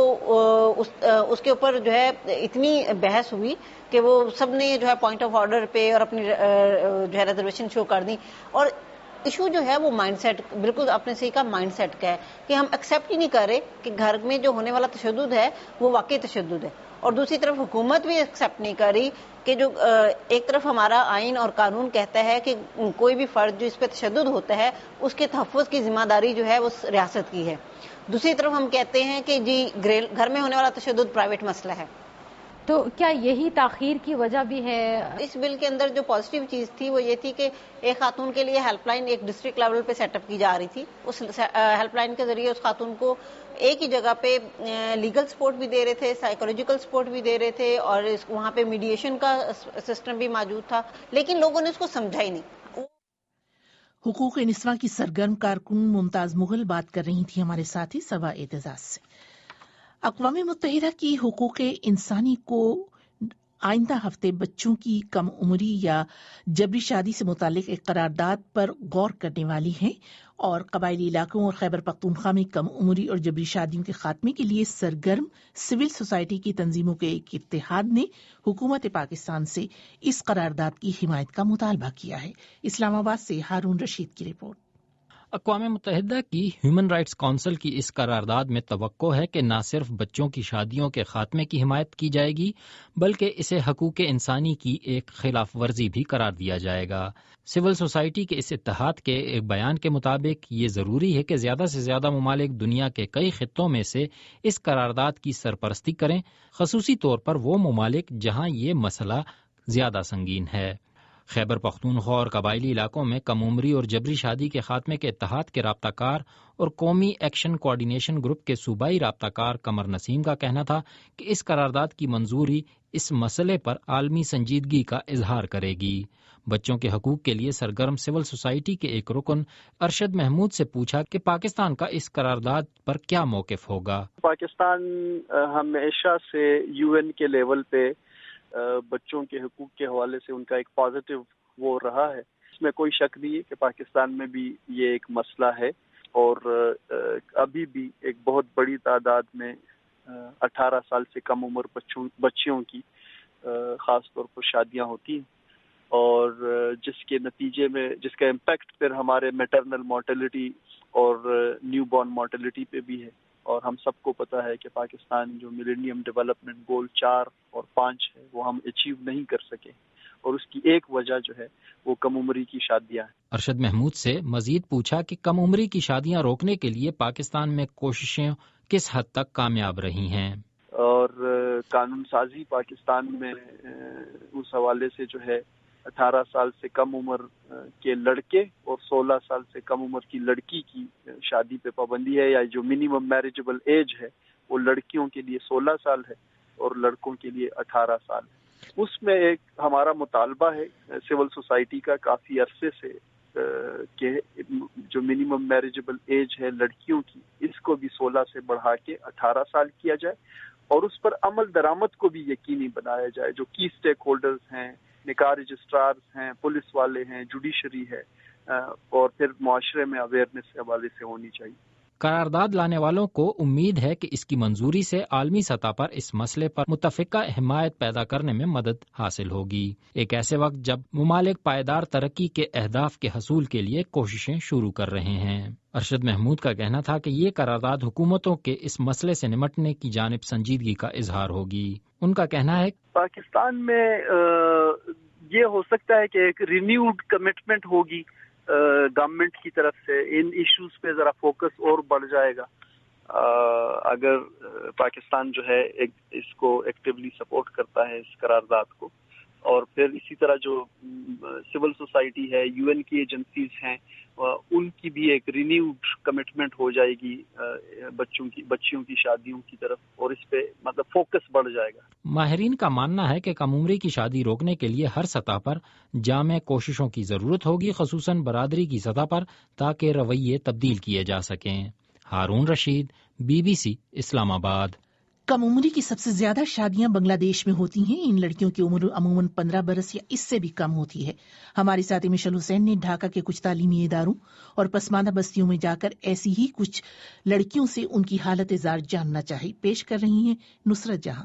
اس کے اوپر جو ہے اتنی بحث ہوئی کہ وہ سب نے جو ہے پوائنٹ آف آرڈر پہ اور اپنی جو ہے ریزرویشن شو کر دی. اور ایشو جو ہے وہ مائنڈ سیٹ، بالکل آپ نے صحیح کہا، مائنڈ سیٹ کا ہے کہ ہم ایکسیپٹ ہی نہیں کر رہے کہ گھر میں جو ہونے والا تشدد ہے وہ واقعی تشدد ہے. اور دوسری طرف حکومت بھی ایکسیپٹ نہیں کر رہی کہ جو ایک طرف ہمارا آئین اور قانون کہتا ہے کہ کوئی بھی فرد جو اس پہ تشدد ہوتا ہے اس کے تحفظ کی ذمہ داری جو ہے وہ ریاست کی ہے. دوسری طرف ہم کہتے ہیں کہ جی گھر میں ہونے والا تشدد پرائیویٹ مسئلہ ہے. تو کیا یہی تاخیر کی وجہ بھی ہے؟ اس بل کے اندر جو پازیٹیو چیز تھی وہ یہ تھی کہ ایک خاتون کے لیے ہیلپ لائن ایک ڈسٹرکٹ لیول پہ سیٹ اپ کی جا رہی تھی. اس ہیلپ لائن کے ذریعے اس خاتون کو ایک ہی جگہ پہ لیگل سپورٹ بھی دے رہے تھے، سائیکولوجیکل سپورٹ بھی دے رہے تھے اور وہاں پہ میڈیشن کا سسٹم بھی موجود تھا. لیکن لوگوں نے اس کو سمجھا ہی نہیں. حقوق نسواں کی سرگرم کارکن ممتاز مغل بات کر رہی تھی ہمارے ساتھی سبا اعتزاز سے. اقوام متحدہ کی حقوق انسانی کو آئندہ ہفتے بچوں کی کم عمری یا جبری شادی سے متعلق ایک قرارداد پر غور کرنے والی ہیں اور قبائلی علاقوں اور خیبر پختونخوا میں کم عمری اور جبری شادیوں کے خاتمے کے لیے سرگرم سول سوسائٹی کی تنظیموں کے ایک اتحاد نے حکومت پاکستان سے اس قرارداد کی حمایت کا مطالبہ کیا ہے. اسلام آباد سے ہارون رشید کی رپورٹ. اقوام متحدہ کی ہیومن رائٹس کونسل کی اس قرارداد میں توقع ہے کہ نہ صرف بچوں کی شادیوں کے خاتمے کی حمایت کی جائے گی بلکہ اسے حقوق انسانی کی ایک خلاف ورزی بھی قرار دیا جائے گا. سول سوسائٹی کے اس اتحاد کے ایک بیان کے مطابق یہ ضروری ہے کہ زیادہ سے زیادہ ممالک دنیا کے کئی خطوں میں سے اس قرارداد کی سرپرستی کریں، خصوصی طور پر وہ ممالک جہاں یہ مسئلہ زیادہ سنگین ہے. خیبر پختونخوا اور قبائلی علاقوں میں کم عمری اور جبری شادی کے خاتمے کے اتحاد کے رابطہ کار اور قومی ایکشن کوارڈینیشن گروپ کے صوبائی رابطہ کار قمر نسیم کا کہنا تھا کہ اس قرارداد کی منظوری اس مسئلے پر عالمی سنجیدگی کا اظہار کرے گی. بچوں کے حقوق کے لیے سرگرم سول سوسائٹی کے ایک رکن ارشد محمود سے پوچھا کہ پاکستان کا اس قرارداد پر کیا موقف ہوگا. پاکستان ہمیشہ سے یو این کے لیول پہ بچوں کے حقوق کے حوالے سے ان کا ایک پازیٹیو وہ رہا ہے. اس میں کوئی شک نہیں ہے کہ پاکستان میں بھی یہ ایک مسئلہ ہے اور ابھی بھی ایک بہت بڑی تعداد میں 18 سال سے کم عمر بچیوں کی خاص طور پر شادیاں ہوتی ہیں اور جس کے نتیجے میں جس کا امپیکٹ پھر ہمارے میٹرنل مورٹیلٹی اور نیو بورن مورٹیلٹی پہ بھی ہے. اور ہم سب کو پتا ہے کہ پاکستان جو ملینیم ڈیولپمنٹ گول 4 اور 5 ہے وہ ہم اچیو نہیں کر سکے اور اس کی ایک وجہ جو ہے وہ کم عمری کی شادیاں ہیں. ارشد محمود سے مزید پوچھا کہ کم عمری کی شادیاں روکنے کے لیے پاکستان میں کوششیں کس حد تک کامیاب رہی ہیں. اور قانون سازی پاکستان میں اس حوالے سے جو ہے 18 سال سے کم عمر کے لڑکے اور 16 سال سے کم عمر کی لڑکی کی شادی پہ پابندی ہے، یا جو منیمم میریجبل ایج ہے وہ لڑکیوں کے لیے 16 سال ہے اور لڑکوں کے لیے 18 سال ہے۔ اس میں ایک ہمارا مطالبہ ہے سول سوسائٹی کا کافی عرصے سے کہ جو منیمم میریجبل ایج ہے لڑکیوں کی، اس کو بھی 16 سے بڑھا کے 18 سال کیا جائے اور اس پر عمل درآمد کو بھی یقینی بنایا جائے۔ جو کی اسٹیک ہولڈرز ہیں، نکاح رجسٹرارز ہیں، پولیس والے ہیں، جوڈیشری ہے، اور پھر معاشرے میں اویئرنیس کے حوالے سے ہونی چاہیے۔ قرارداد لانے والوں کو امید ہے کہ اس کی منظوری سے عالمی سطح پر اس مسئلے پر متفقہ حمایت پیدا کرنے میں مدد حاصل ہوگی، ایک ایسے وقت جب ممالک پائیدار ترقی کے اہداف کے حصول کے لیے کوششیں شروع کر رہے ہیں۔ ارشد محمود کا کہنا تھا کہ یہ قرارداد حکومتوں کے اس مسئلے سے نمٹنے کی جانب سنجیدگی کا اظہار ہوگی۔ ان کا کہنا ہے پاکستان میں یہ ہو سکتا ہے کہ ایک رینیوڈ کمٹمنٹ ہوگی گورنمنٹ کی طرف سے، ان ایشوز پہ ذرا فوکس اور بڑھ جائے گا اگر پاکستان جو ہے اس کو ایکٹیولی سپورٹ کرتا ہے اس قرارداد کو، اور پھر اسی طرح جو سول سوسائٹی ہے، یو این کی ایجنسیز ہیں، ان کی بھی ایک رینیوڈ کمٹمنٹ ہو جائے گی بچیوں کی شادیوں کی طرف، اور اس پہ مطلب فوکس بڑھ جائے گا۔ ماہرین کا ماننا ہے کہ کم عمری کی شادی روکنے کے لیے ہر سطح پر جامع کوششوں کی ضرورت ہوگی، خصوصاً برادری کی سطح پر، تاکہ رویے تبدیل کیے جا سکیں۔ ہارون رشید، BBC اسلام آباد۔ کم عمری کی سب سے زیادہ شادیاں بنگلہ دیش میں ہوتی ہیں۔ ان لڑکیوں کی عمر عموماً 15 برس یا اس سے بھی کم ہوتی ہے۔ ہماری ساتھی مشل حسین نے ڈھاکہ کے کچھ تعلیمی اداروں اور پسماندہ بستیوں میں جا کر ایسی ہی کچھ لڑکیوں سے ان کی حالت زار جاننا چاہی۔ پیش کر رہی ہیں نصرت جہاں۔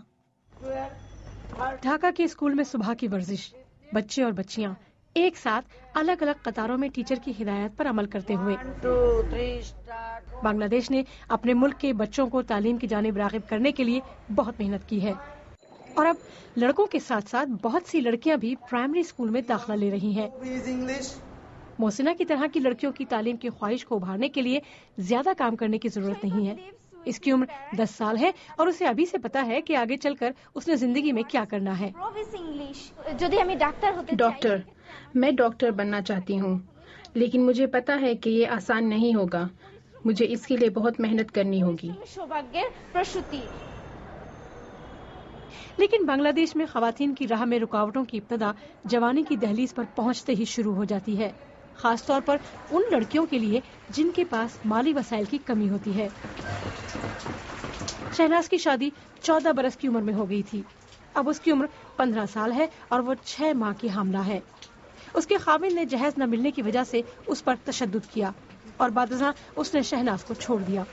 ڈھاکہ کے اسکول میں صبح کی ورزش، بچے اور بچیاں ایک ساتھ الگ الگ قطاروں میں ٹیچر کی ہدایت پر عمل کرتے ہوئے۔ بنگلہ دیش نے اپنے ملک کے بچوں کو تعلیم کی جانب راغب کرنے کے لیے بہت محنت کی ہے، اور اب لڑکوں کے ساتھ ساتھ بہت سی لڑکیاں بھی پرائمری اسکول میں داخلہ لے رہی ہیں۔ محسنہ کی طرح کی لڑکیوں کی تعلیم کی خواہش کو ابھارنے کے لیے زیادہ کام کرنے کی ضرورت نہیں ہے۔ اس کی عمر 10 سال ہے اور اسے ابھی سے پتا ہے کہ آگے چل کر اس نے زندگی میں کیا کرنا ہے۔ ڈاکٹر، میں ڈاکٹر بننا چاہتی ہوں، لیکن مجھے پتا ہے کہ یہ آسان نہیں ہوگا، مجھے اس کے لیے بہت محنت کرنی ہوگی۔ لیکن بنگلہ دیش میں خواتین کی راہ میں رکاوٹوں کی ابتدا جوانی کی دہلیز پر پہنچتے ہی شروع ہو جاتی ہے، خاص طور پر ان لڑکیوں کے لیے جن کے پاس مالی وسائل کی کمی ہوتی ہے۔ شہناز کی شادی 14 برس کی عمر میں ہو گئی تھی، اب اس کی عمر 15 سال ہے اور وہ 6 ماہ کی حاملہ ہے۔ اس کے خاوند نے جہیز نہ ملنے کی وجہ سے اس پر تشدد کیا اور بعد ازاں اس نے شہناز کو چھوڑ دیا۔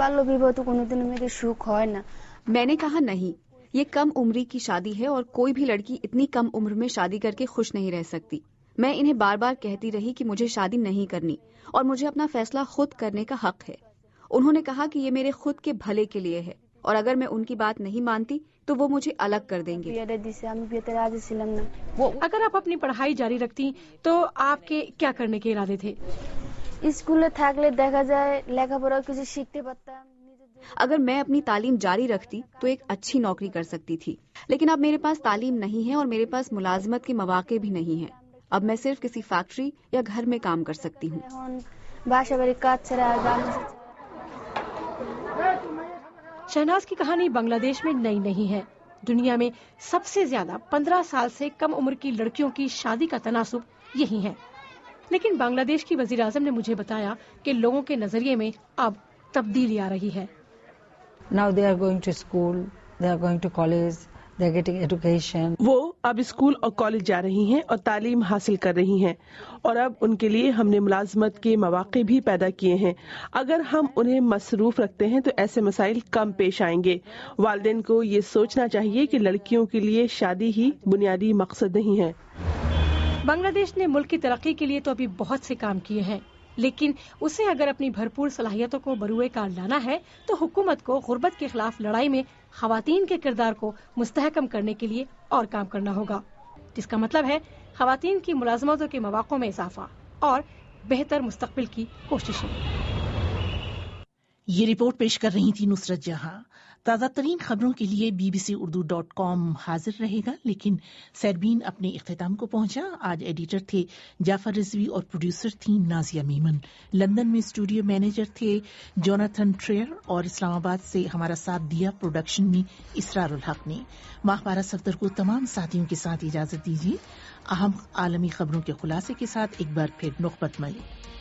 میں نے کہا نہیں، یہ کم عمری کی شادی ہے اور کوئی بھی لڑکی اتنی کم عمر میں شادی کر کے خوش نہیں رہ سکتی۔ میں انہیں بار بار کہتی رہی کہ مجھے شادی نہیں کرنی اور مجھے اپنا فیصلہ خود کرنے کا حق ہے۔ انہوں نے کہا کہ یہ میرے خود کے بھلے کے لیے ہے اور اگر میں ان کی بات نہیں مانتی تو وہ مجھے الگ کر دیں گے۔ اگر آپ اپنی پڑھائی جاری رکھتی تو آپ کے کیا کرنے کے ارادے تھے؟ اگر میں اپنی تعلیم جاری رکھتی تو ایک اچھی نوکری کر سکتی تھی، لیکن اب میرے پاس تعلیم نہیں ہے اور میرے پاس ملازمت کے مواقع بھی نہیں ہیں۔ اب میں صرف کسی فیکٹری یا گھر میں کام کر سکتی ہوں۔ شہناز کی کہانی بنگلہ دیش میں نئی نہیں ہے۔ دنیا میں سب سے زیادہ 15 سال سے کم عمر کی لڑکیوں کی شادی کا تناسب یہی ہے، لیکن بنگلہ دیش کی وزیر اعظم نے مجھے بتایا کہ لوگوں کے نظریے میں اب تبدیلی آ رہی ہے۔ Now they are going to school, they are going to college, they are getting education. وہ اب اسکول اور کالج جا رہی ہیں اور تعلیم حاصل کر رہی ہیں، اور اب ان کے لیے ہم نے ملازمت کے مواقع بھی پیدا کیے ہیں۔ اگر ہم انہیں مصروف رکھتے ہیں تو ایسے مسائل کم پیش آئیں گے۔ والدین کو یہ سوچنا چاہیے کہ لڑکیوں کے لیے شادی ہی بنیادی مقصد نہیں ہے۔ بنگلہ دیش نے ملک کی ترقی کے لیے تو ابھی بہت سے کام کیے ہیں، لیکن اسے اگر اپنی بھرپور صلاحیتوں کو بروئے کار لانا ہے تو حکومت کو غربت کے خلاف لڑائی میں خواتین کے کردار کو مستحکم کرنے کے لیے اور کام کرنا ہوگا، جس کا مطلب ہے خواتین کی ملازمتوں کے مواقع میں اضافہ اور بہتر مستقبل کی کوششیں۔ یہ رپورٹ پیش کر رہی تھی نصرت جہاں. تازہ ترین خبروں کے لیے bbcurdu.com حاضر رہے گا، لیکن سیربین اپنے اختتام کو پہنچا. آج ایڈیٹر تھے جعفر رضوی اور پروڈیوسر تھیں نازیہ میمن. لندن میں اسٹوڈیو مینیجر تھے جوناتھن ٹریئر اور اسلام آباد سے ہمارا ساتھ دیا پروڈکشن میں اسرار الحق نے. ماہوارہ صفدر کو تمام ساتھیوں کے ساتھ اجازت دیجیے. اہم عالمی خبروں کے خلاصے کے ساتھ ایک بار پھر نخبت میں.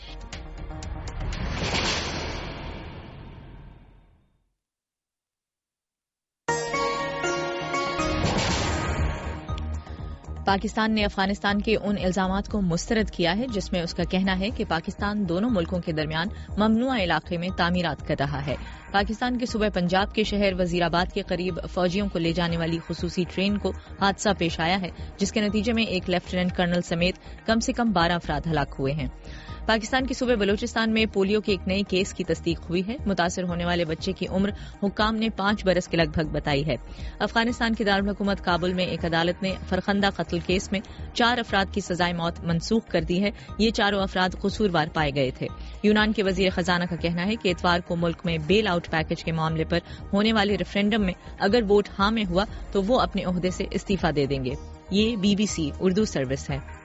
پاکستان نے افغانستان کے ان الزامات کو مسترد کیا ہے جس میں اس کا کہنا ہے کہ پاکستان دونوں ملکوں کے درمیان ممنوعہ علاقے میں تعمیرات کر رہا ہے. پاکستان کے صوبہ پنجاب کے شہر وزیر آباد کے قریب فوجیوں کو لے جانے والی خصوصی ٹرین کو حادثہ پیش آیا ہے، جس کے نتیجے میں ایک لیفٹیننٹ کرنل سمیت کم سے کم 12 افراد ہلاک ہوئے ہیں. پاکستان کے صوبے بلوچستان میں پولیو کے ایک نئے کیس کی تصدیق ہوئی ہے. متاثر ہونے والے بچے کی عمر حکام نے 5 برس کے لگ بھگ بتائی ہے. افغانستان کی دارالحکومت کابل میں ایک عدالت نے فرخندہ قتل کیس میں 4 افراد کی سزائے موت منسوخ کر دی ہے. یہ چاروں افراد قصوروار پائے گئے تھے. یونان کے وزیر خزانہ کا کہنا ہے کہ اتوار کو ملک میں بیل آؤٹ پیکج کے معاملے پر ہونے والے ریفرینڈم میں اگر ووٹ ہاں میں ہوا تو وہ اپنے عہدے سے استعفی دے دیں گے. یہ BBC اردو سروس ہے.